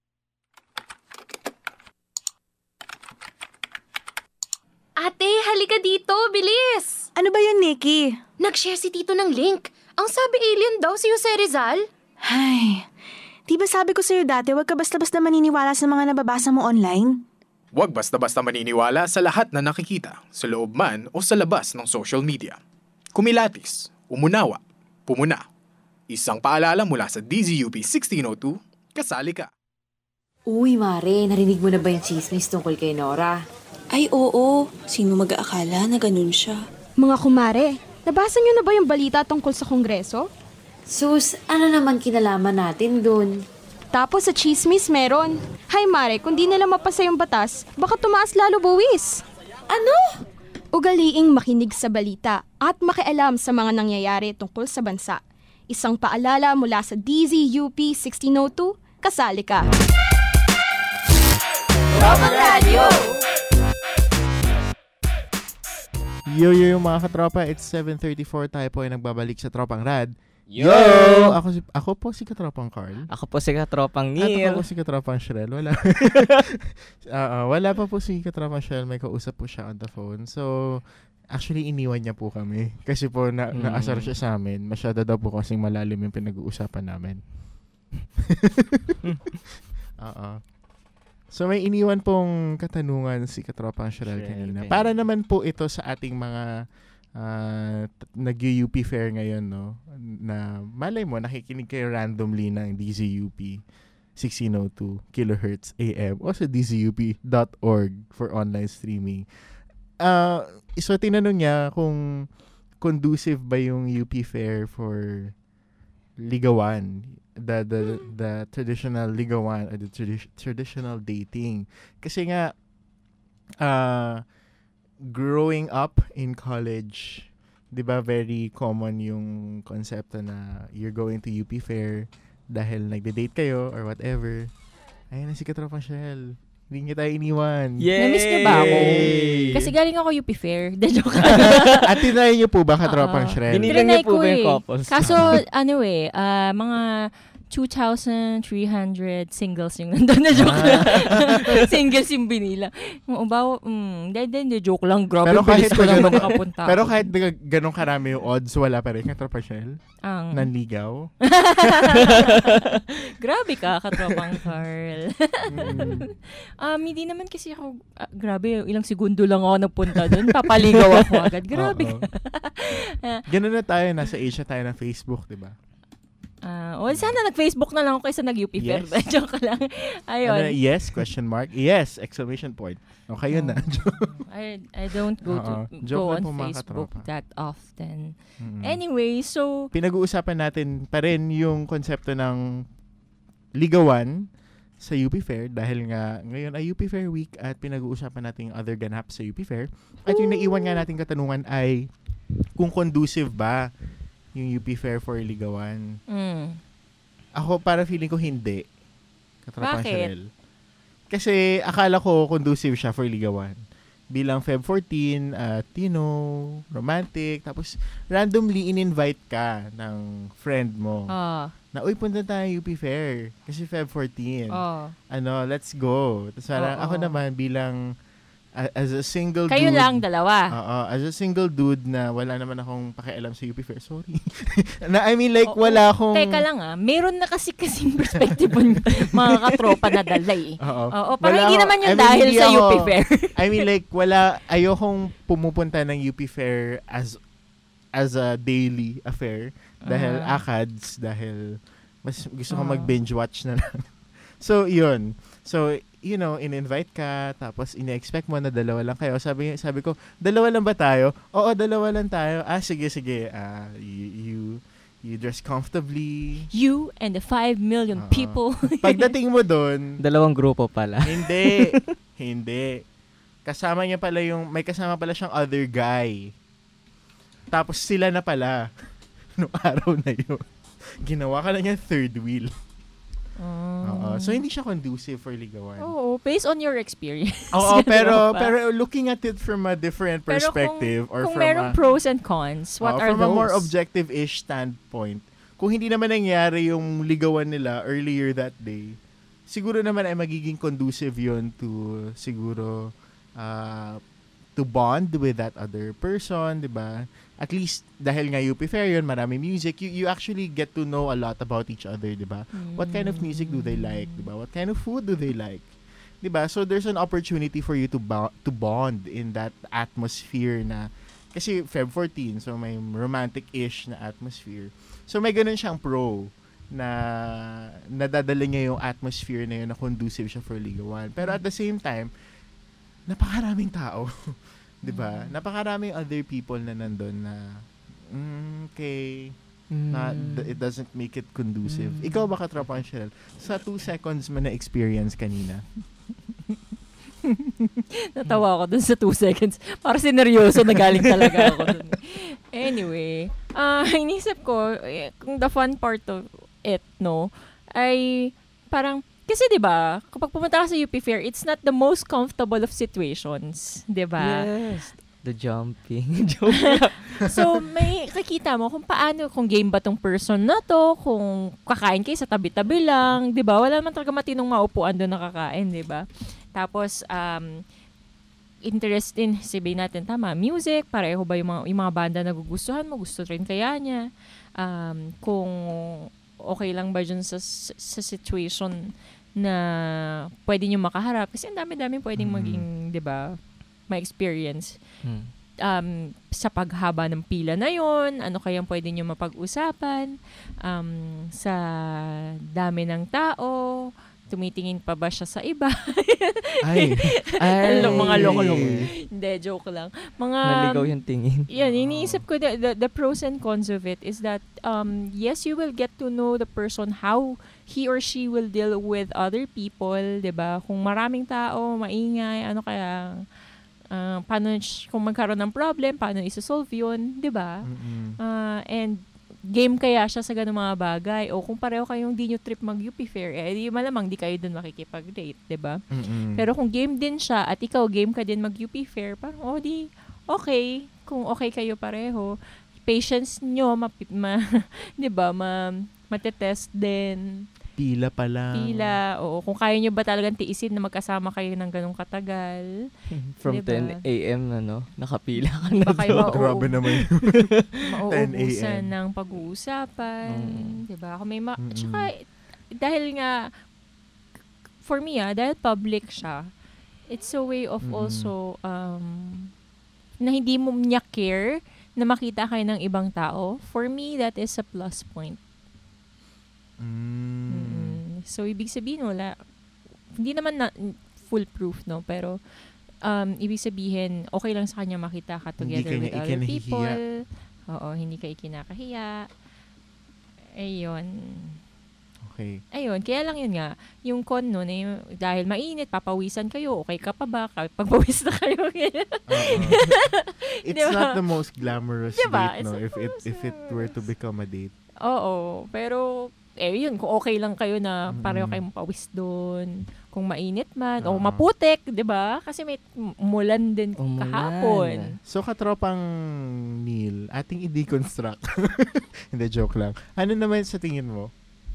Ate, halika dito, bilis! Ano ba yun, Nikki? Nag-share si Tito ng link. Ang sabi alien daw si Jose Rizal. Ay, di ba sabi ko sa'yo dati, huwag ka basta-basta maniniwala sa mga nababasa mo online? Huwag basta-basta maniniwala sa lahat na nakikita, sa loob man o sa labas ng social media. Kumilatis, umunawa, pumuna. Isang paalala mula sa D Z U P sixteen oh two, kasali ka. Uy, Mare, narinig mo na ba yung chismis tungkol kay Nora? Ay, oo. Sino mag-aakala na ganun siya? Mga kumare, nabasa niyo na ba yung balita tungkol sa Kongreso? Sus, ano naman kinalaman natin dun? Tapos sa chismis meron. Hay Mare, kung di nila mapasa yung batas, baka tumaas lalo buwis. Ano? Ugaliing makinig sa balita at makialam sa mga nangyayari tungkol sa bansa. Isang paalala mula sa D Z U P sixteen oh two, kasali ka. Tropang Radyo! Yo, yo, yung mga katropa, it's seven thirty-four, tayo po ay nagbabalik sa Tropang Rad. Yo! Ako, si, ako po si Katropang Carl. Ako po si Katropang At Neil. ako po si Katropang Shrel. Wala. uh, wala pa po si Katropang Shrel. May kausap po siya on the phone. So, actually, iniwan niya po kami. Kasi po, na, mm. naasar siya sa amin. Masyado daw po kasing malalim yung pinag-uusapan namin. Oo. So may iniwan pong katanungan si Katropang Shrel kanina. Para naman po ito sa ating mga uh, nag-U P fair ngayon, no? Na malay mo, nakikinig kayo randomly ng D Z U P sixteen oh two kilohertz A M o sa d z u p dot org for online streaming. Uh, so tinanong niya kung conducive ba yung U P fair for ligawan. The, the, the traditional ligawan or the tradi- traditional dating. Kasi nga, uh, growing up in college, di ba very common yung konsepto na you're going to U P fair dahil nagde-date kayo or whatever. Ayun na si Katropang Shrel. Hindi niya tayo iniwan. Yay! Na-miss niyo ba ako? Kasi galing ako U P fair. De joke. At tinry niyo po ba Katropang Shrel? Binilang niyo po ba yung couples? Kaso, ano eh, uh, mga two thousand three hundred singles yung nandun na joke lang. Singles yung binila. Ubaw, mm, hindi, joke lang. Grabe, pero kahit ko lang makapunta. Pero kahit ganun karami yung odds, wala pa rin Katropang Shrel? Ang nanligaw? Grabe ka, Katropang Carl. mm. um, hindi naman kasi ako, uh, grabe, ilang segundo lang ako nagpunta doon. Papaligaw ako agad. Grabe ka. Ganun na tayo, nasa Asia tayo ng Facebook, di ba? Uh, well, sana nag-Facebook na lang ako kaysa nag-U P fair. Yes. Joke lang. Ayun. Ano, yes, question mark. Yes, exclamation point. Okay, yun oh. na. I I don't go to Joke go on Facebook katropa. that often. Mm-hmm. Anyway, so pinag-uusapan natin pa rin yung konsepto ng ligawan sa U P Fair dahil nga ngayon ay U P Fair week at pinag-uusapan natin yung other ganap sa U P Fair. At yung naiwan nga nating katanungan ay kung conducive ba yung U P Fair for ligawan. Mm. Ako, para feeling ko hindi. Katropang Bakit? Shrel. Kasi akala ko conducive siya for ligawan. bilang Feb fourteen, at you know, romantic, tapos randomly in-invite ka ng friend mo. Ah. Na, uy, punta tayo U P Fair. Kasi Feb fourteen. Oh. Ano, let's go. Tapos parang Oo. ako naman bilang uh, as a single Kayo dude. lang, dalawa. Oo, as a single dude na wala naman akong pakialam sa U P Fair. Sorry. na, I mean, like, Oo. wala akong... Teka lang ah, meron na kasi kasing perspective ng mga katropa na dala eh. Oo. Oo, parang Wala hindi ako- naman yung I mean, dahil hindi sa U P ako- Fair. I mean, like, wala, ayokong pumupunta ng U P Fair as as a daily affair. Dahil Ah. akads, dahil mas gusto ko Ah. mag-binge watch na lang. So, yun. So, you know, in-invite ka, tapos ina-expect mo na dalawa lang kayo. Sabi, sabi ko, dalawa lang ba tayo? Oo, dalawa lang tayo. Ah, sige, sige. Ah, you, you, you dress comfortably. You and the five million Oo. people. Pagdating mo doon, Dalawang grupo pala. hindi. Hindi. Kasama niya pala yung, may kasama pala siyang other guy. Tapos sila na pala. Noong araw na yun. Ginawa ka na niya third wheel. Oo. So, hindi siya conducive for ligawan. Oo, based on your experience. Oo, Ganun pero ba? pero looking at it from a different Pero perspective kung, or kung from merong a, pros and cons, what Oo, are from those? a more objective-ish standpoint, kung hindi naman nangyari yung ligawan nila earlier that day, siguro naman ay magiging conducive yun to siguro uh, to bond with that other person, di ba? At least, dahil nga U P Fair yun, marami music, you, you actually get to know a lot about each other, di ba? Mm. What kind of music do they like, di ba? What kind of food do they like? Di ba? So, there's an opportunity for you to bo- to bond in that atmosphere na, kasi Feb fourteen, so may romantic-ish na atmosphere. So, may ganun siyang pro na nadadala niya yung atmosphere na yun na conducive siya for ligawan. Pero at the same time, napakaraming tao. 'Di ba? Napakaraming other people na nandun na mm, okay, na Mm. it doesn't make it conducive. Mm. Ikaw ba katropa Cheryl? Sa two seconds mo na experience kanina. Natawa ako dun sa two seconds. Para sineryoso na galing talaga ako dun. Anyway, ah inisip ko, eh, kung the fun part of it, no, ay parang, kasi 'di ba, kapag pumunta ka sa U P Fair, it's not the most comfortable of situations, 'di ba? Yes. The jumping. So, may kakita mo kung paano, kung game ba tong person na to, kung kakain kayo sa tabi-tabi lang, 'di ba? Wala naman talaga matinong maupuan doon nakakain, 'di ba? Tapos um interest in, sabihin natin, tama, music, pareho ba yung mga, yung mga banda na gugustuhan mo, gusto rin kaya niya. Um, kung okay lang ba dyan sa, sa situation na pwede nyo makaharap. Kasi ang dami-dami pwedeng Mm. maging, di ba, ma-experience. Hmm. Um, sa paghaba ng pila na yon, ano kayang pwede nyo mapag-usapan, um, sa dami ng tao, tumitingin pa ba siya sa iba? Ay. Ay. Alam, mga loko-loko. Hindi, joke lang. Mga, Naligaw yung tingin. yan, iniisip ko, the, the, the pros and cons of it is that, um, yes, you will get to know the person, how he or she will deal with other people, diba? Kung maraming tao, maingay, ano kaya, uh, paano, kung magkaroon ng problem, paano isa-solve yun, diba? Mm-mm. Uh, and, game kaya siya sa ganung mga bagay. O kung pareho kayong di nyo trip mag-U P Fair, eh, di malamang di kayo dun makikipag-date, diba? Mm-mm. Pero kung game din siya at ikaw game ka din mag-U P Fair, parang, oh, di, okay. Kung okay kayo pareho, patience nyo, ma, ma, di ba, ma, matetest din. Pila pa lang. Pila, oo. Kung kaya nyo ba talagang tiisin na magkasama kayo ng ganong katagal. From diba? ten a.m. na, no? Nakapila ka na Baka kayo doon. mau- Grabe naman yun. ten Mauubusan a.m. ng pag-uusapan. Mm. Diba? Kung may ma- Mm-mm. Tsaka, dahil nga, for me ah, dahil public siya, it's a way of Mm-mm. also, um, na hindi mo niya care na makita kayo ng ibang tao. For me, that is a plus point. Mm. Mm. So, ibig sabihin, wala, hindi naman na foolproof, no? Pero, um, ibig sabihin, okay lang sa kanya makita ka Hindi together ka with niya other ikinahihiya. people. Oo, hindi ka ikinakahiya. Ayun. Okay. Ayun, kaya lang yun nga, yung con nun, eh, dahil mainit, papawisan kayo, okay ka pa ba? Pagpawis na kayo. Oo. It's Diba? not the most glamorous Diba? date, no? It's If it if it were to become a date. Oo, pero eh, yun, kung okay lang kayo na pareho kayong pawis doon, kung mainit man, o maputik, di ba? Kasi may umulan din Umulan. kahapon. So, katropang Neil, ating i-deconstruct. Hindi, joke lang. Ano naman sa tingin mo?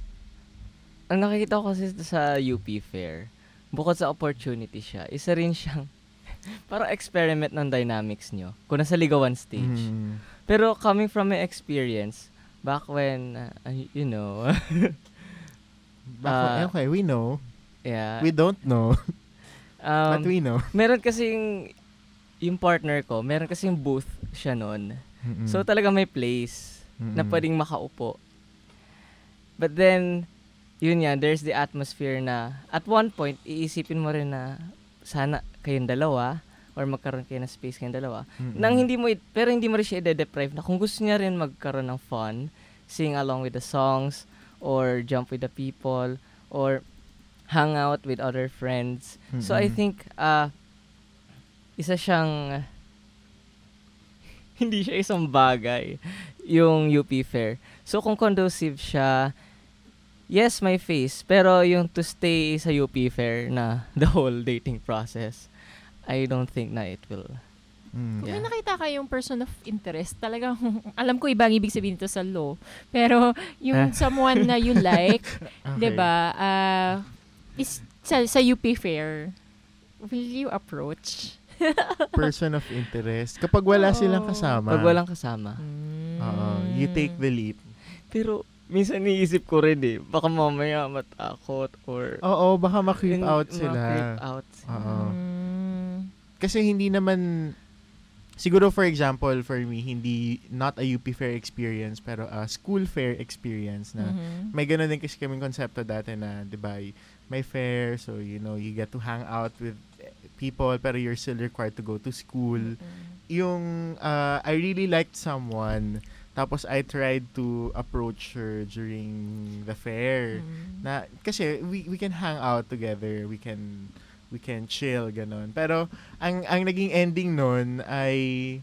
Ang nakikita ko kasi sa U P Fair, bukod sa opportunity siya, isa rin siyang parang experiment ng dynamics nyo kung nasa ligawan stage. Mm. Pero coming from my experience, back when, uh, you know, Back, uh, okay, we know. Yeah. We don't know. Um, But we know. Meron kasing, yung partner ko, meron kasing booth siya nun. Mm-mm. So talaga may place Mm-mm. na pwedeng makaupo. But then, yun yan, there's the atmosphere na, at one point, iisipin mo rin na, sana kayong dalawa, or magkaroon kayo ng space kayong dalawa. Mm-mm. Nang hindi mo, pero hindi mo rin siya i-deprive na kung gusto niya rin magkaroon ng fun, sing along with the songs, or jump with the people, or hang out with other friends. Mm-hmm. So I think, uh, isa siyang, hindi siya isang bagay, yung U P Fair. So kung conducive siya, yes, may face, pero yung to stay sa U P Fair na the whole dating process, I don't think na it will. Mm. Kung may nakita kayong person of interest, talagang, alam ko ibang ibig sabihin ito sa law, pero yung someone na you like, Okay. diba, uh, is sa, sa U P Fair, will you approach? Person of interest. Kapag wala Oo. silang kasama. Pag walang kasama. Oo, you take the leap. Pero, minsan niisip ko rin eh, baka mamaya matakot or... Oo, baka ma-creep yung out sila. ma-creep out sila. Oo. Kasi hindi naman, siguro for example, for me, hindi, not a U P Fair experience, pero a school fair experience na Mhm. may gano'n din kasi kaming konsepto dati na, di ba, may fair, so, you know, you get to hang out with people, pero you're still required to go to school. Yung, uh, I really liked someone, tapos I tried to approach her during the fair. Na, kasi we, we can hang out together, we can we can chill, ganon. Pero ang ang naging ending nun ay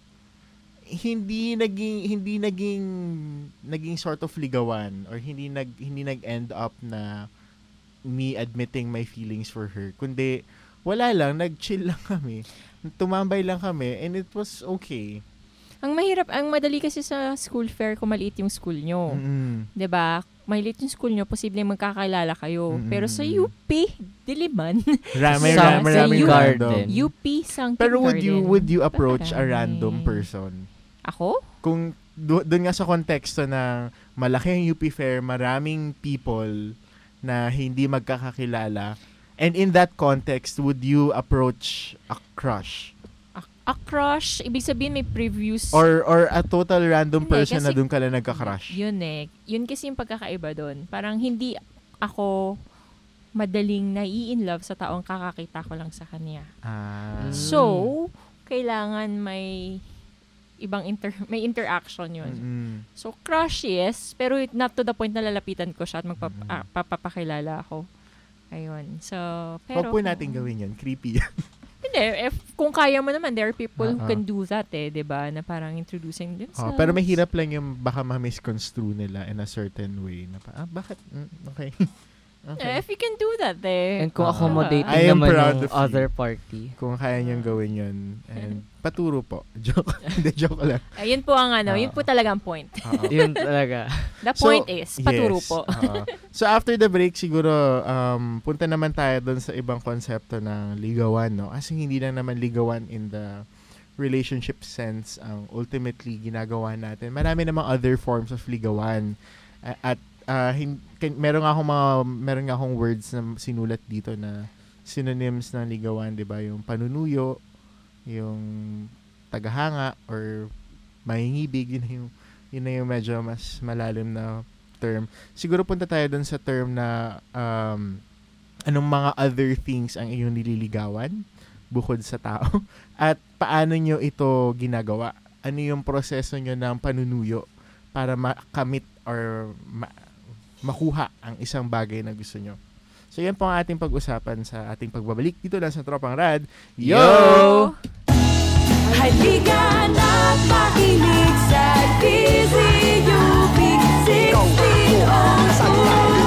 hindi naging hindi naging naging sort of ligawan or hindi nag hindi nag-end up na me admitting my feelings for her. Kundi wala lang, nag-chill lang kami. Tumambay lang kami and it was okay. Ang mahirap, ang madali kasi sa school fair kung maliit yung school nyo. Mm-mm. 'Di ba? Maliit yung school nyo, posibleng magkakilala kayo. Mm-mm. Pero sa U P, Diliman. Ra- may sa, ra- maraming sa U- random. U P Sanctum Pero would you Garden. would you approach a Marami. random person? Ako? Kung do, doon nga sa konteksto na malaki ang U P Fair, maraming people na hindi magkakakilala. And in that context, would you approach a crush? A, a crush, ibig sabihin may previews. Or or a total random Hindi, person na kasi- doon ka lang nagka-crush? Yun eh. Yun kasi yung pagkakaiba doon. Parang hindi ako madaling nai-in love sa taong kakakita ko lang sa kanya. Ah. So, kailangan may ibang inter may interaction yun. Mm-mm. So, crush yes, pero it- not to the point na lalapitan ko siya at magpapakilala ako. Ayun. So, pero... Huwag po natin gawin yun. Creepy. Hindi, if, kung kaya mo naman, there are people who Uh-uh. can do that eh, di ba? Na parang introducing Oh, themselves. pero mahirap lang yung baka ma-misconstrue nila in a certain way. Na pa, ah, bakit? Mm, okay. Eh, if you can do that, eh. And kung Ah. accommodating I am naman proud yung of you. other party. Kung kaya niyong gawin yun. And paturo po. Joke. Hindi, joke lang. Ayun po ang ano, Ah. yun po talaga ang point. Oo. Yun talaga. The point is, paturo yes, po. oo. So after the break, siguro, um, punta naman tayo doon sa ibang konsepto ng ligawan, no? Kasi hindi lang naman ligawan in the relationship sense ang ultimately ginagawa natin. Marami namang other forms of ligawan. A- At uh, hin- kan- meron nga akong mga, meron nga akong words na sinulat dito na synonyms ng ligawan, di ba? Yung panunuyo, yung tagahanga, or mahingibig, yun na yung, yun na yung medyo mas malalim na term. Siguro punta tayo dun sa term na um, anong mga other things ang iyong nililigawan bukod sa tao at paano nyo ito ginagawa. Ano yung proseso nyo ng panunuyo para makamit or ma- makuha ang isang bagay na gusto nyo. So yan po ang ating pag-usapan sa ating pagbabalik dito lang sa Tropang Rad. Yo! Halika na't makinig sa D Z U P sixteen oh two.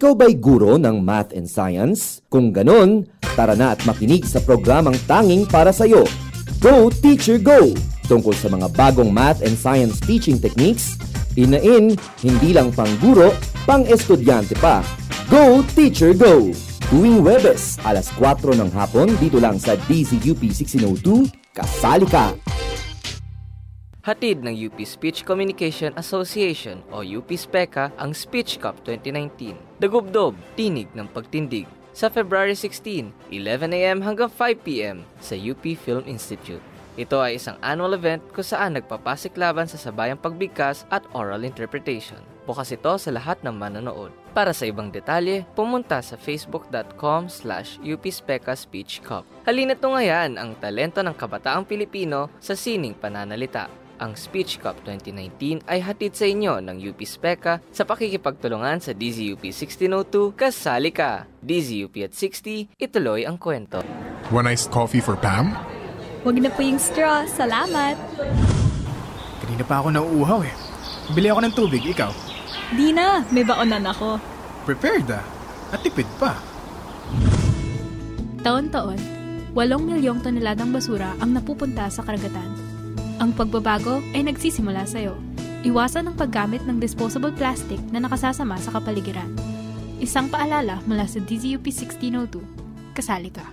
Ikaw ba'y guro ng math and science? Kung ganon, tara na at makinig sa programang tanging para sa'yo. Go Teacher Go! Tungkol sa mga bagong math and science teaching techniques, in-in, hindi lang pang guro, pang estudyante pa. Go Teacher Go! Tuwing Webes, alas kwatro ng hapon, dito lang sa D Z U P sixteen oh two, kasali ka! Hatid ng U P Speech Communication Association o U P SPECA ang Speech Cup twenty nineteen. Dagubdob, tinig ng pagtindig. Sa February sixteen, eleven a.m. hanggang five p.m. sa U P Film Institute. Ito ay isang annual event kung saan nagpapasiklaban sa sabayang pagbigkas at oral interpretation. Bukas ito sa lahat ng manonood. Para sa ibang detalye, pumunta sa facebook.com slash UPSPECA Speech Cup. Halina't tungayan ang talento ng kabataang Pilipino sa sining pananalita. Ang Speech Cup twenty nineteen ay hatid sa inyo ng U P SPECA sa pakikipagtulungan sa D Z U P sixteen oh two, kasali ka! D Z U P at sixty, ituloy ang kwento. One iced coffee for Pam? Huwag na po yung straw. Salamat. Kanina pa ako nauuhaw eh. Bili ako ng tubig, ikaw? Di na, may baonan ako. Prepared ah. At tipid pa. Taon-taon, walong milyong toneladang basura ang napupunta sa karagatan. Ang pagbabago ay nagsisimula sa'yo. Iwasan ang paggamit ng disposable plastic na nakasasama sa kapaligiran. Isang paalala mula sa D Z U P sixteen oh two. Kasali ka.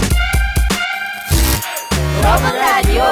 Tropang Radyo!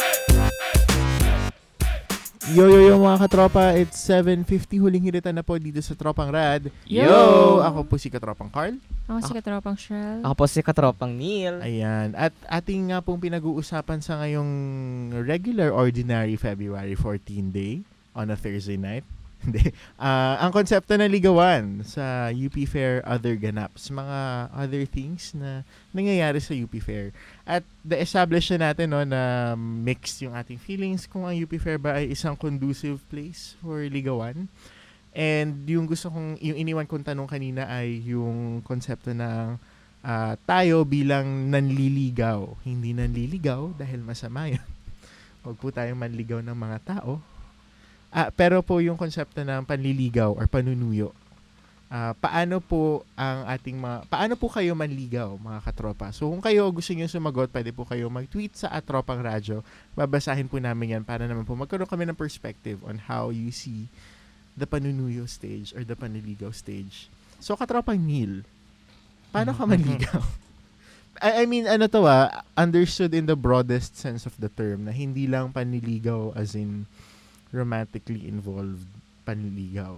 Yo, yo, yo mga katropa, it's seven fifty, huling hiritan na po dito sa Tropang Rad. Yo! Yo! Ako po si Katropang Carl. Ako si Katropang Shell. Ako po si Katropang Neil. Ayan. At ating nga pong pinag-uusapan sa ngayong regular ordinary February fourteenth day on a Thursday night. Hindi. Uh, ang konsepto ng ligawan sa U P Fair Other Ganaps. Mga other things na nangyayari sa U P Fair. At the-establish na natin no, na mixed yung ating feelings kung ang U P Fair ba ay isang conducive place for ligawan. And yung gusto kong, yung iniwan kong tanong kanina ay yung konsepto ng uh, tayo bilang nanliligaw. Hindi nanliligaw dahil masama yun. Huwag po tayong manligaw ng mga tao. Ah, pero po yung konsepto ng panliligaw or panunuyo. Ah, paano po ang ating mga, paano po kayo manligaw, mga katropa? So kung kayo gusto niyo sumagot, pwede po kayo mag-tweet sa at Tropang Radyo. Babasahin po namin yan para naman po magkaroon kami ng perspective on how you see the panunuyo stage or the panliligaw stage. So katropang Neil, paano ka manligaw? I, I mean, ano to ah, understood in the broadest sense of the term na hindi lang panliligaw as in romantically involved panliligaw.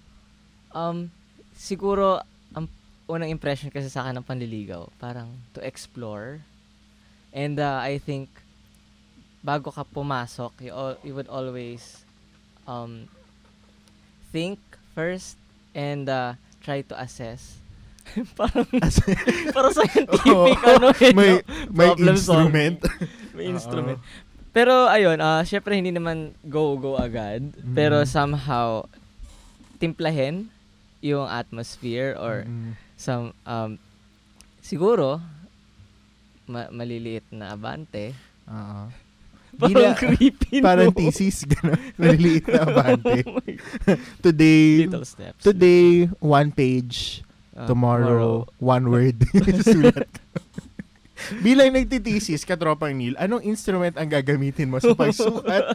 Um, siguro, ang unang impression kasi sa akin ng panliligaw, parang to explore. And uh, I think, bago ka pumasok, you, al- you would always um, think first and uh, try to assess. parang, parang scientific, oh, ano eh, may, no? may Problem instrument. may instrument. Pero ayun, uh, syempre hindi naman go-go agad. Mm-hmm. Pero somehow, timplahin yung atmosphere or mm-hmm. some, um, siguro, ma- maliliit na abante. Oo. Parang creepy, no? Parang thesis, gano'n. Maliliit na abante. Oh today, little steps. Today, one page. Uh, tomorrow, tomorrow, one word. Sulat. Bilang nagtitesis, Katropang Neil, anong instrument ang gagamitin mo sa pagsukat?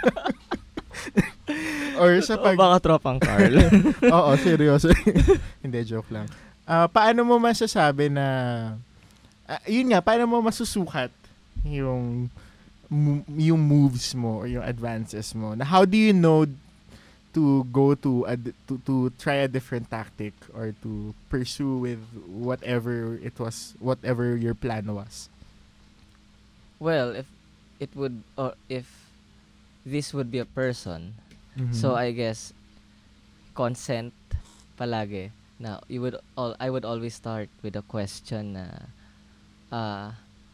Or sa pag... O baka Tropang Carl. Oo, seryoso. Hindi, joke lang. Uh, paano mo masasabi na... Uh, yun nga, paano mo masusukat yung, yung moves mo or yung advances mo? Na how do you know to go to, a, to to try a different tactic or to pursue with whatever it was, whatever your plan was? Well, if it would, or if this would be a person, mm-hmm. so I guess consent palagi. Now, you would all I would always start with a question na uh,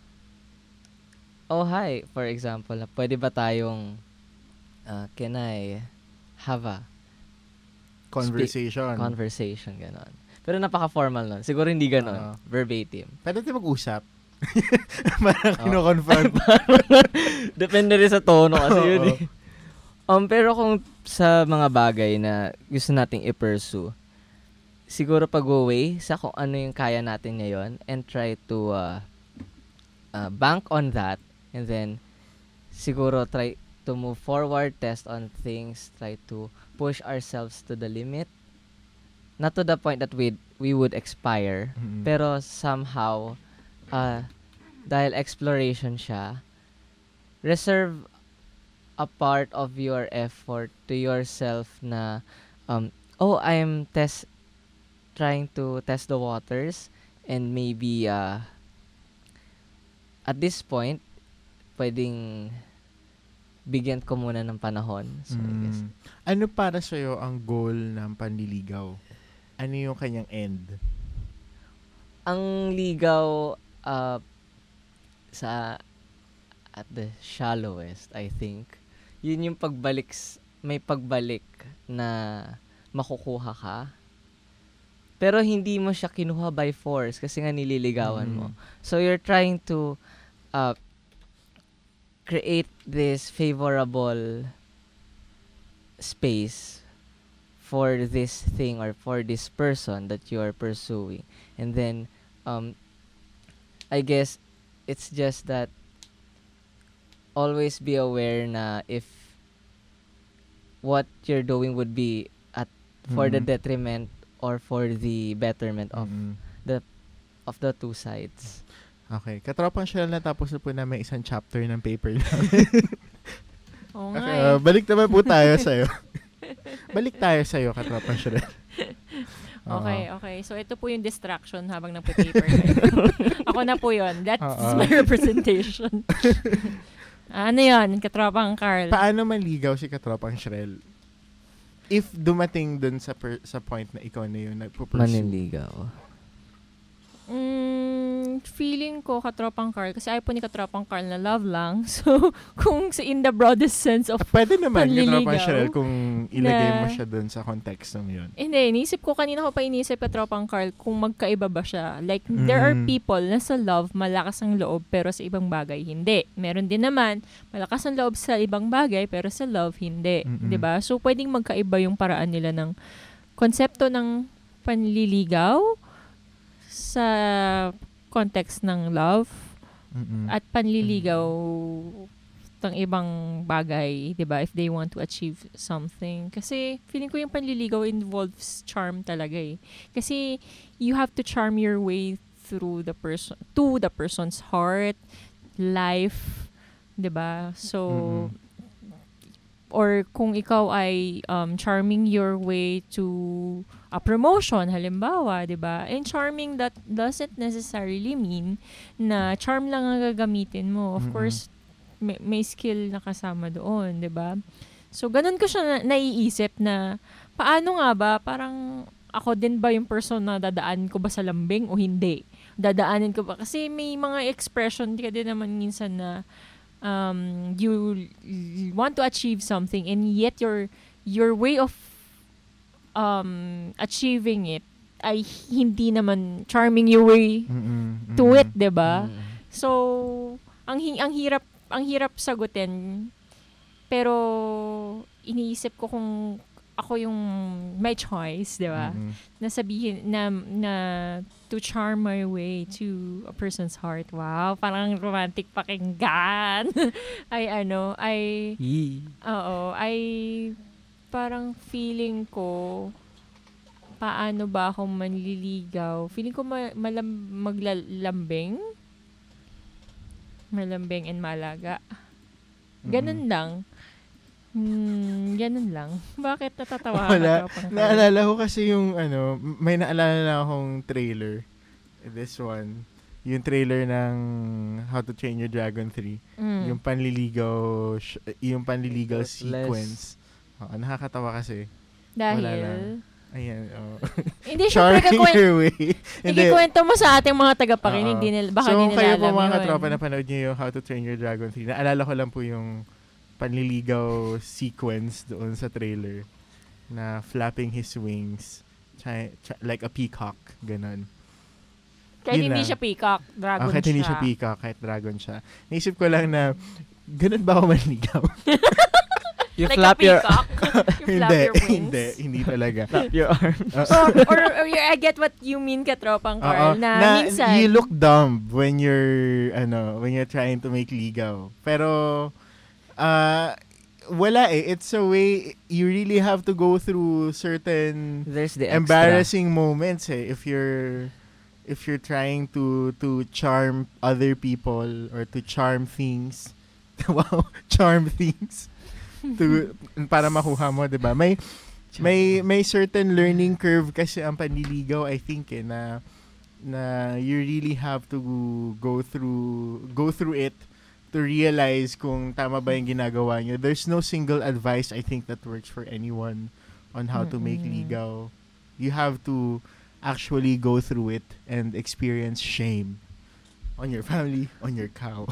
oh hi, for example, pwede ba tayong uh, can I have a conversation. Speak, conversation, gano'n. Pero napaka-formal nun. Siguro hindi gano'n. Uh, verbatim. Pwede tayo mag-usap. Parang kino-confront. Depende rin sa tono kasi yun eh. Um, pero kung sa mga bagay na gusto nating i-pursue, siguro pag-away sa kung ano yung kaya natin ngayon and try to uh, uh, bank on that, and then siguro try to move forward, test on things, try to push ourselves to the limit. Not to the point that we we would expire, Mm-mm. pero somehow uh, dahil exploration siya, reserve a part of your effort to yourself na um oh, I'm test trying to test the waters, and maybe uh, at this point pwedeng bigyan ko muna ng panahon. So I guess Mm. Ano para sa'yo ang goal ng panliligaw? Ano yung kanyang end? ang ligaw uh, sa at the shallowest, I think, yun yung pagbalik, s- may pagbalik na makukuha ka. Pero hindi mo siya kinuha by force kasi nga nililigawan mo. Mm. So you're trying to uh, create this favorable space for this thing or for this person that you are pursuing. And then, um, I guess it's just that always be aware na if what you're doing would be at for the Mhm. detriment or for the betterment of Mm-mm. the of the two sides. Okay. Katropang Shell, natapos na po namin isang chapter ng paper namin. Oo Okay, nga uh, eh. balik naman po tayo sa'yo. Balik tayo sa'yo, Katropang Shell. Okay, okay. So, ito po yung distraction habang nagpe-paper kayo. Ako na po yun. That's Oo. my representation. Ano yun? Katropang Carl. Paano manligaw si Katropang Shrel? If dumating dun sa per, sa point na ikaw na yun nagpupursue. Maniligaw. Mm, feeling ko Katropang Carl, kasi ayaw po ni Katropang Carl na love lang. So, kung sa in the broadest sense of Pwede naman, Katropang panliligaw, Shrel, kung ilagay mo na- siya dun sa kontekstong yun. Hindi, inisip ko, kanina ko pa inisip Katropang Carl kung magkaiba ba siya. Like, there are Mm. people na sa love, malakas ang loob, pero sa ibang bagay, hindi. Meron din naman, malakas ang loob sa ibang bagay, pero sa love, hindi. Mm-mm. 'Di ba? So, pwedeng magkaiba yung paraan nila ng konsepto ng panliligaw sa context ng love Mm-mm. at panliligaw ng ibang bagay, 'di ba? If they want to achieve something. Kasi feeling ko yung panliligaw involves charm talaga eh. Kasi you have to charm your way through the person to the person's heart, life, 'di ba? So Mm-mm. or kung ikaw ay um, charming your way to a promotion, halimbawa, 'di ba? And charming, that doesn't necessarily mean na charm lang ang gagamitin mo. Of Mm-mm. course, may, may skill na kasama doon, 'di ba? So ganun ko siya na, naiisip na paano nga ba, parang ako din ba yung person na dadaan ko ba sa lambing o hindi? Dadaanin ko ba? Kasi may mga expression ka din naman minsan na um, you l- want to achieve something and yet your your way of um, achieving it ay hindi naman charming your way Mm-mm. to Mm-mm. it, 'di ba? Mm. So ang hi- ang hirap ang hirap sagutin, pero iniisip ko kung ako yung my choice, 'di ba? Mm-mm. Na sabihin na na to charm my way to a person's heart. Wow, parang romantic pakinggan. ay ano, ay Yee. oo, ay parang feeling ko paano ba ako manliligaw? Feeling ko ma- malam- maglalambing. Malambing and malaga. Ganun lang. Hmm, ganun lang. Bakit natatawa ka? Wala. Katropang Carl? Naalala ko kasi yung ano, m- may naalala na akong trailer. This one. Yung trailer ng How to Train Your Dragon three. Mm. Yung panliligaw, sh- yung panliligaw Effortless. sequence. Oo, nakakatawa kasi. Dahil? Wala lang. Ayan, oh. Hindi, syempre, Charming kakwen- your way. Hindi. Ikikwento mo sa ating mga tagapakinig. Oo. Di nila, baka so, di kung nila kayo alam po mga yun. katropa na panood nyo yung How to Train Your Dragon three, naalala ko lang po yung panliligaw sequence doon sa trailer na flapping his wings chi- chi- like a peacock, ganun. Kahit Yun hindi lang. siya peacock, dragon Ah, kahit siya. hindi siya peacock, kahit dragon siya. Naisip ko lang na, ganun ba ako manligaw? You Like flap a your peacock. You flap hindi, your wings. hindi, hindi talaga. Flap your arms. or, or, or, or I get what you mean, katropang Carl, Oo, na, na minsan, you look dumb when you're, ano, when you're trying to make ligaw. Pero, uh, wala eh. It's a way, you really have to go through certain There's the extra. embarrassing moments eh. If you're, if you're trying to, to charm other people or to charm things. Wow, charm things. to para makuha mo, 'di ba? May may may certain learning curve kasi ang panliligaw, I think eh, na na you really have to go through go through it to realize kung tama ba yung ginagawa nyo. There's no single advice I think that works for anyone on how to make ligaw. You have to actually go through it and experience shame on your family, on your cow.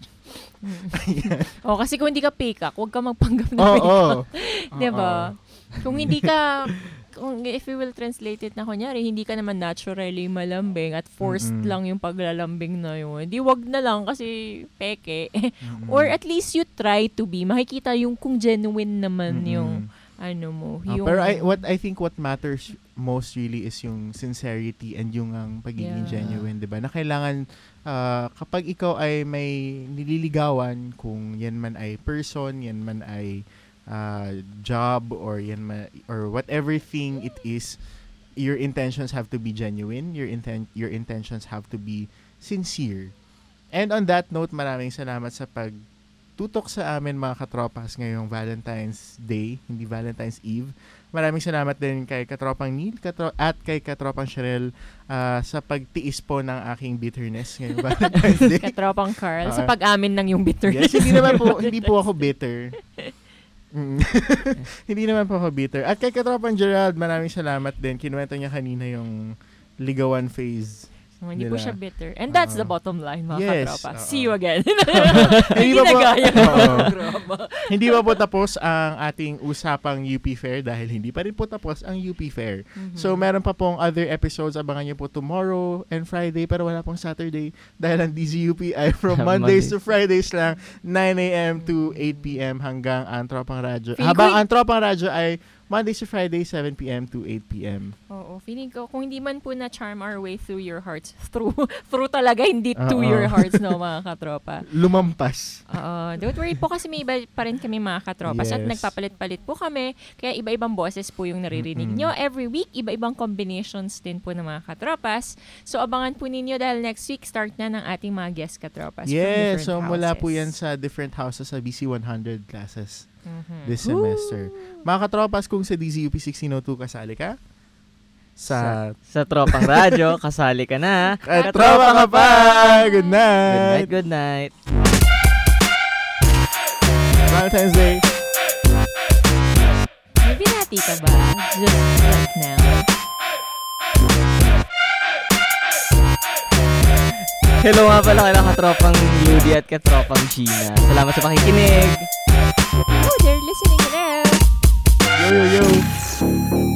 Oh, kasi kung hindi ka peacock, huwag ka magpanggap na oh, peacock. Oh. Diba? Kung hindi ka, kung if we will translate it na kunyari, hindi ka naman naturally malambing at forced Mm-mm. lang yung paglalambing na yun, di wag na lang kasi peke. Or at least you try to be. Makikita yung kung genuine naman Mm-mm. yung ano mo. Uh, Yung, pero I, what I think what matters most really is yung sincerity and yung ang pagiging Yeah. genuine, 'di ba? Na kailangan uh, kapag ikaw ay may nililigawan, kung yan man ay person, yan man ay uh, job or yan man, or whatever thing it is, your intentions have to be genuine, your intent your intentions have to be sincere. And on that note, maraming salamat sa pag tutok sa amin mga katropas ngayong Valentine's Day, hindi Valentine's Eve. Maraming salamat din kay Katropang Neil katro- at kay Katropang Cheryl uh, sa pagtiis po ng aking bitterness ngayong Valentine's Day. Katropang Carl, Uh, sa pag-amin ng yung bitterness. Yes, hindi naman po, hindi po ako bitter. Mm. Hindi naman po ako bitter. At kay Katropang Gerald, maraming salamat din. Kinuwento niya kanina yung ligawan phase. So, hindi po nila. siya bitter. And that's Oo. the bottom line, mga Yes, katropa. oo. See you again. Hindi Hindi pa po, nagaya. Oo. Hindi pa po tapos ang ating usapang U P Fair dahil hindi pa rin po tapos ang U P Fair. Mhm. So, meron pa pong other episodes. Abangan niyo po tomorrow and Friday, pero wala pong Saturday dahil ang D Z U P ay from Mondays to Fridays lang, nine a.m. to eight p.m. hanggang ang Tropang Radyo. Feeling Habang ko- ang Tropang Radyo ay Mondays to Fridays, seven p.m. to eight p.m. Oo, feeling ko, kung hindi man po na-charm our way through your hearts, through, through talaga, hindi to Oo. your hearts, no, mga katropa. Lumampas. Oo, don't worry po kasi may iba pa rin kami mga katropas at Yes. nagpapalit-palit po kami, kaya iba-ibang boses po yung naririnig Mm-mm. nyo. Every week, iba-ibang combinations din po ng mga katropas. So, abangan po ninyo dahil next week, start na ng ating mga guest katropas. from Yes, so different mula houses. po yan sa different houses sa B C one hundred classes Mhm. this semester. Mga katropas, kung sa D Z U P sixteen oh two kasali ka, sa, Sa Tropang Radyo, kasali ka na. Katropa ka pa! Good night! Good night, good night. Valentine's Day! May binati ka ba? Just right now. Hello nga pala kailang katropang Ludi at katropang Gina. Salamat sa pakikinig. Oh, they're listening to them. Yo, yo, yo!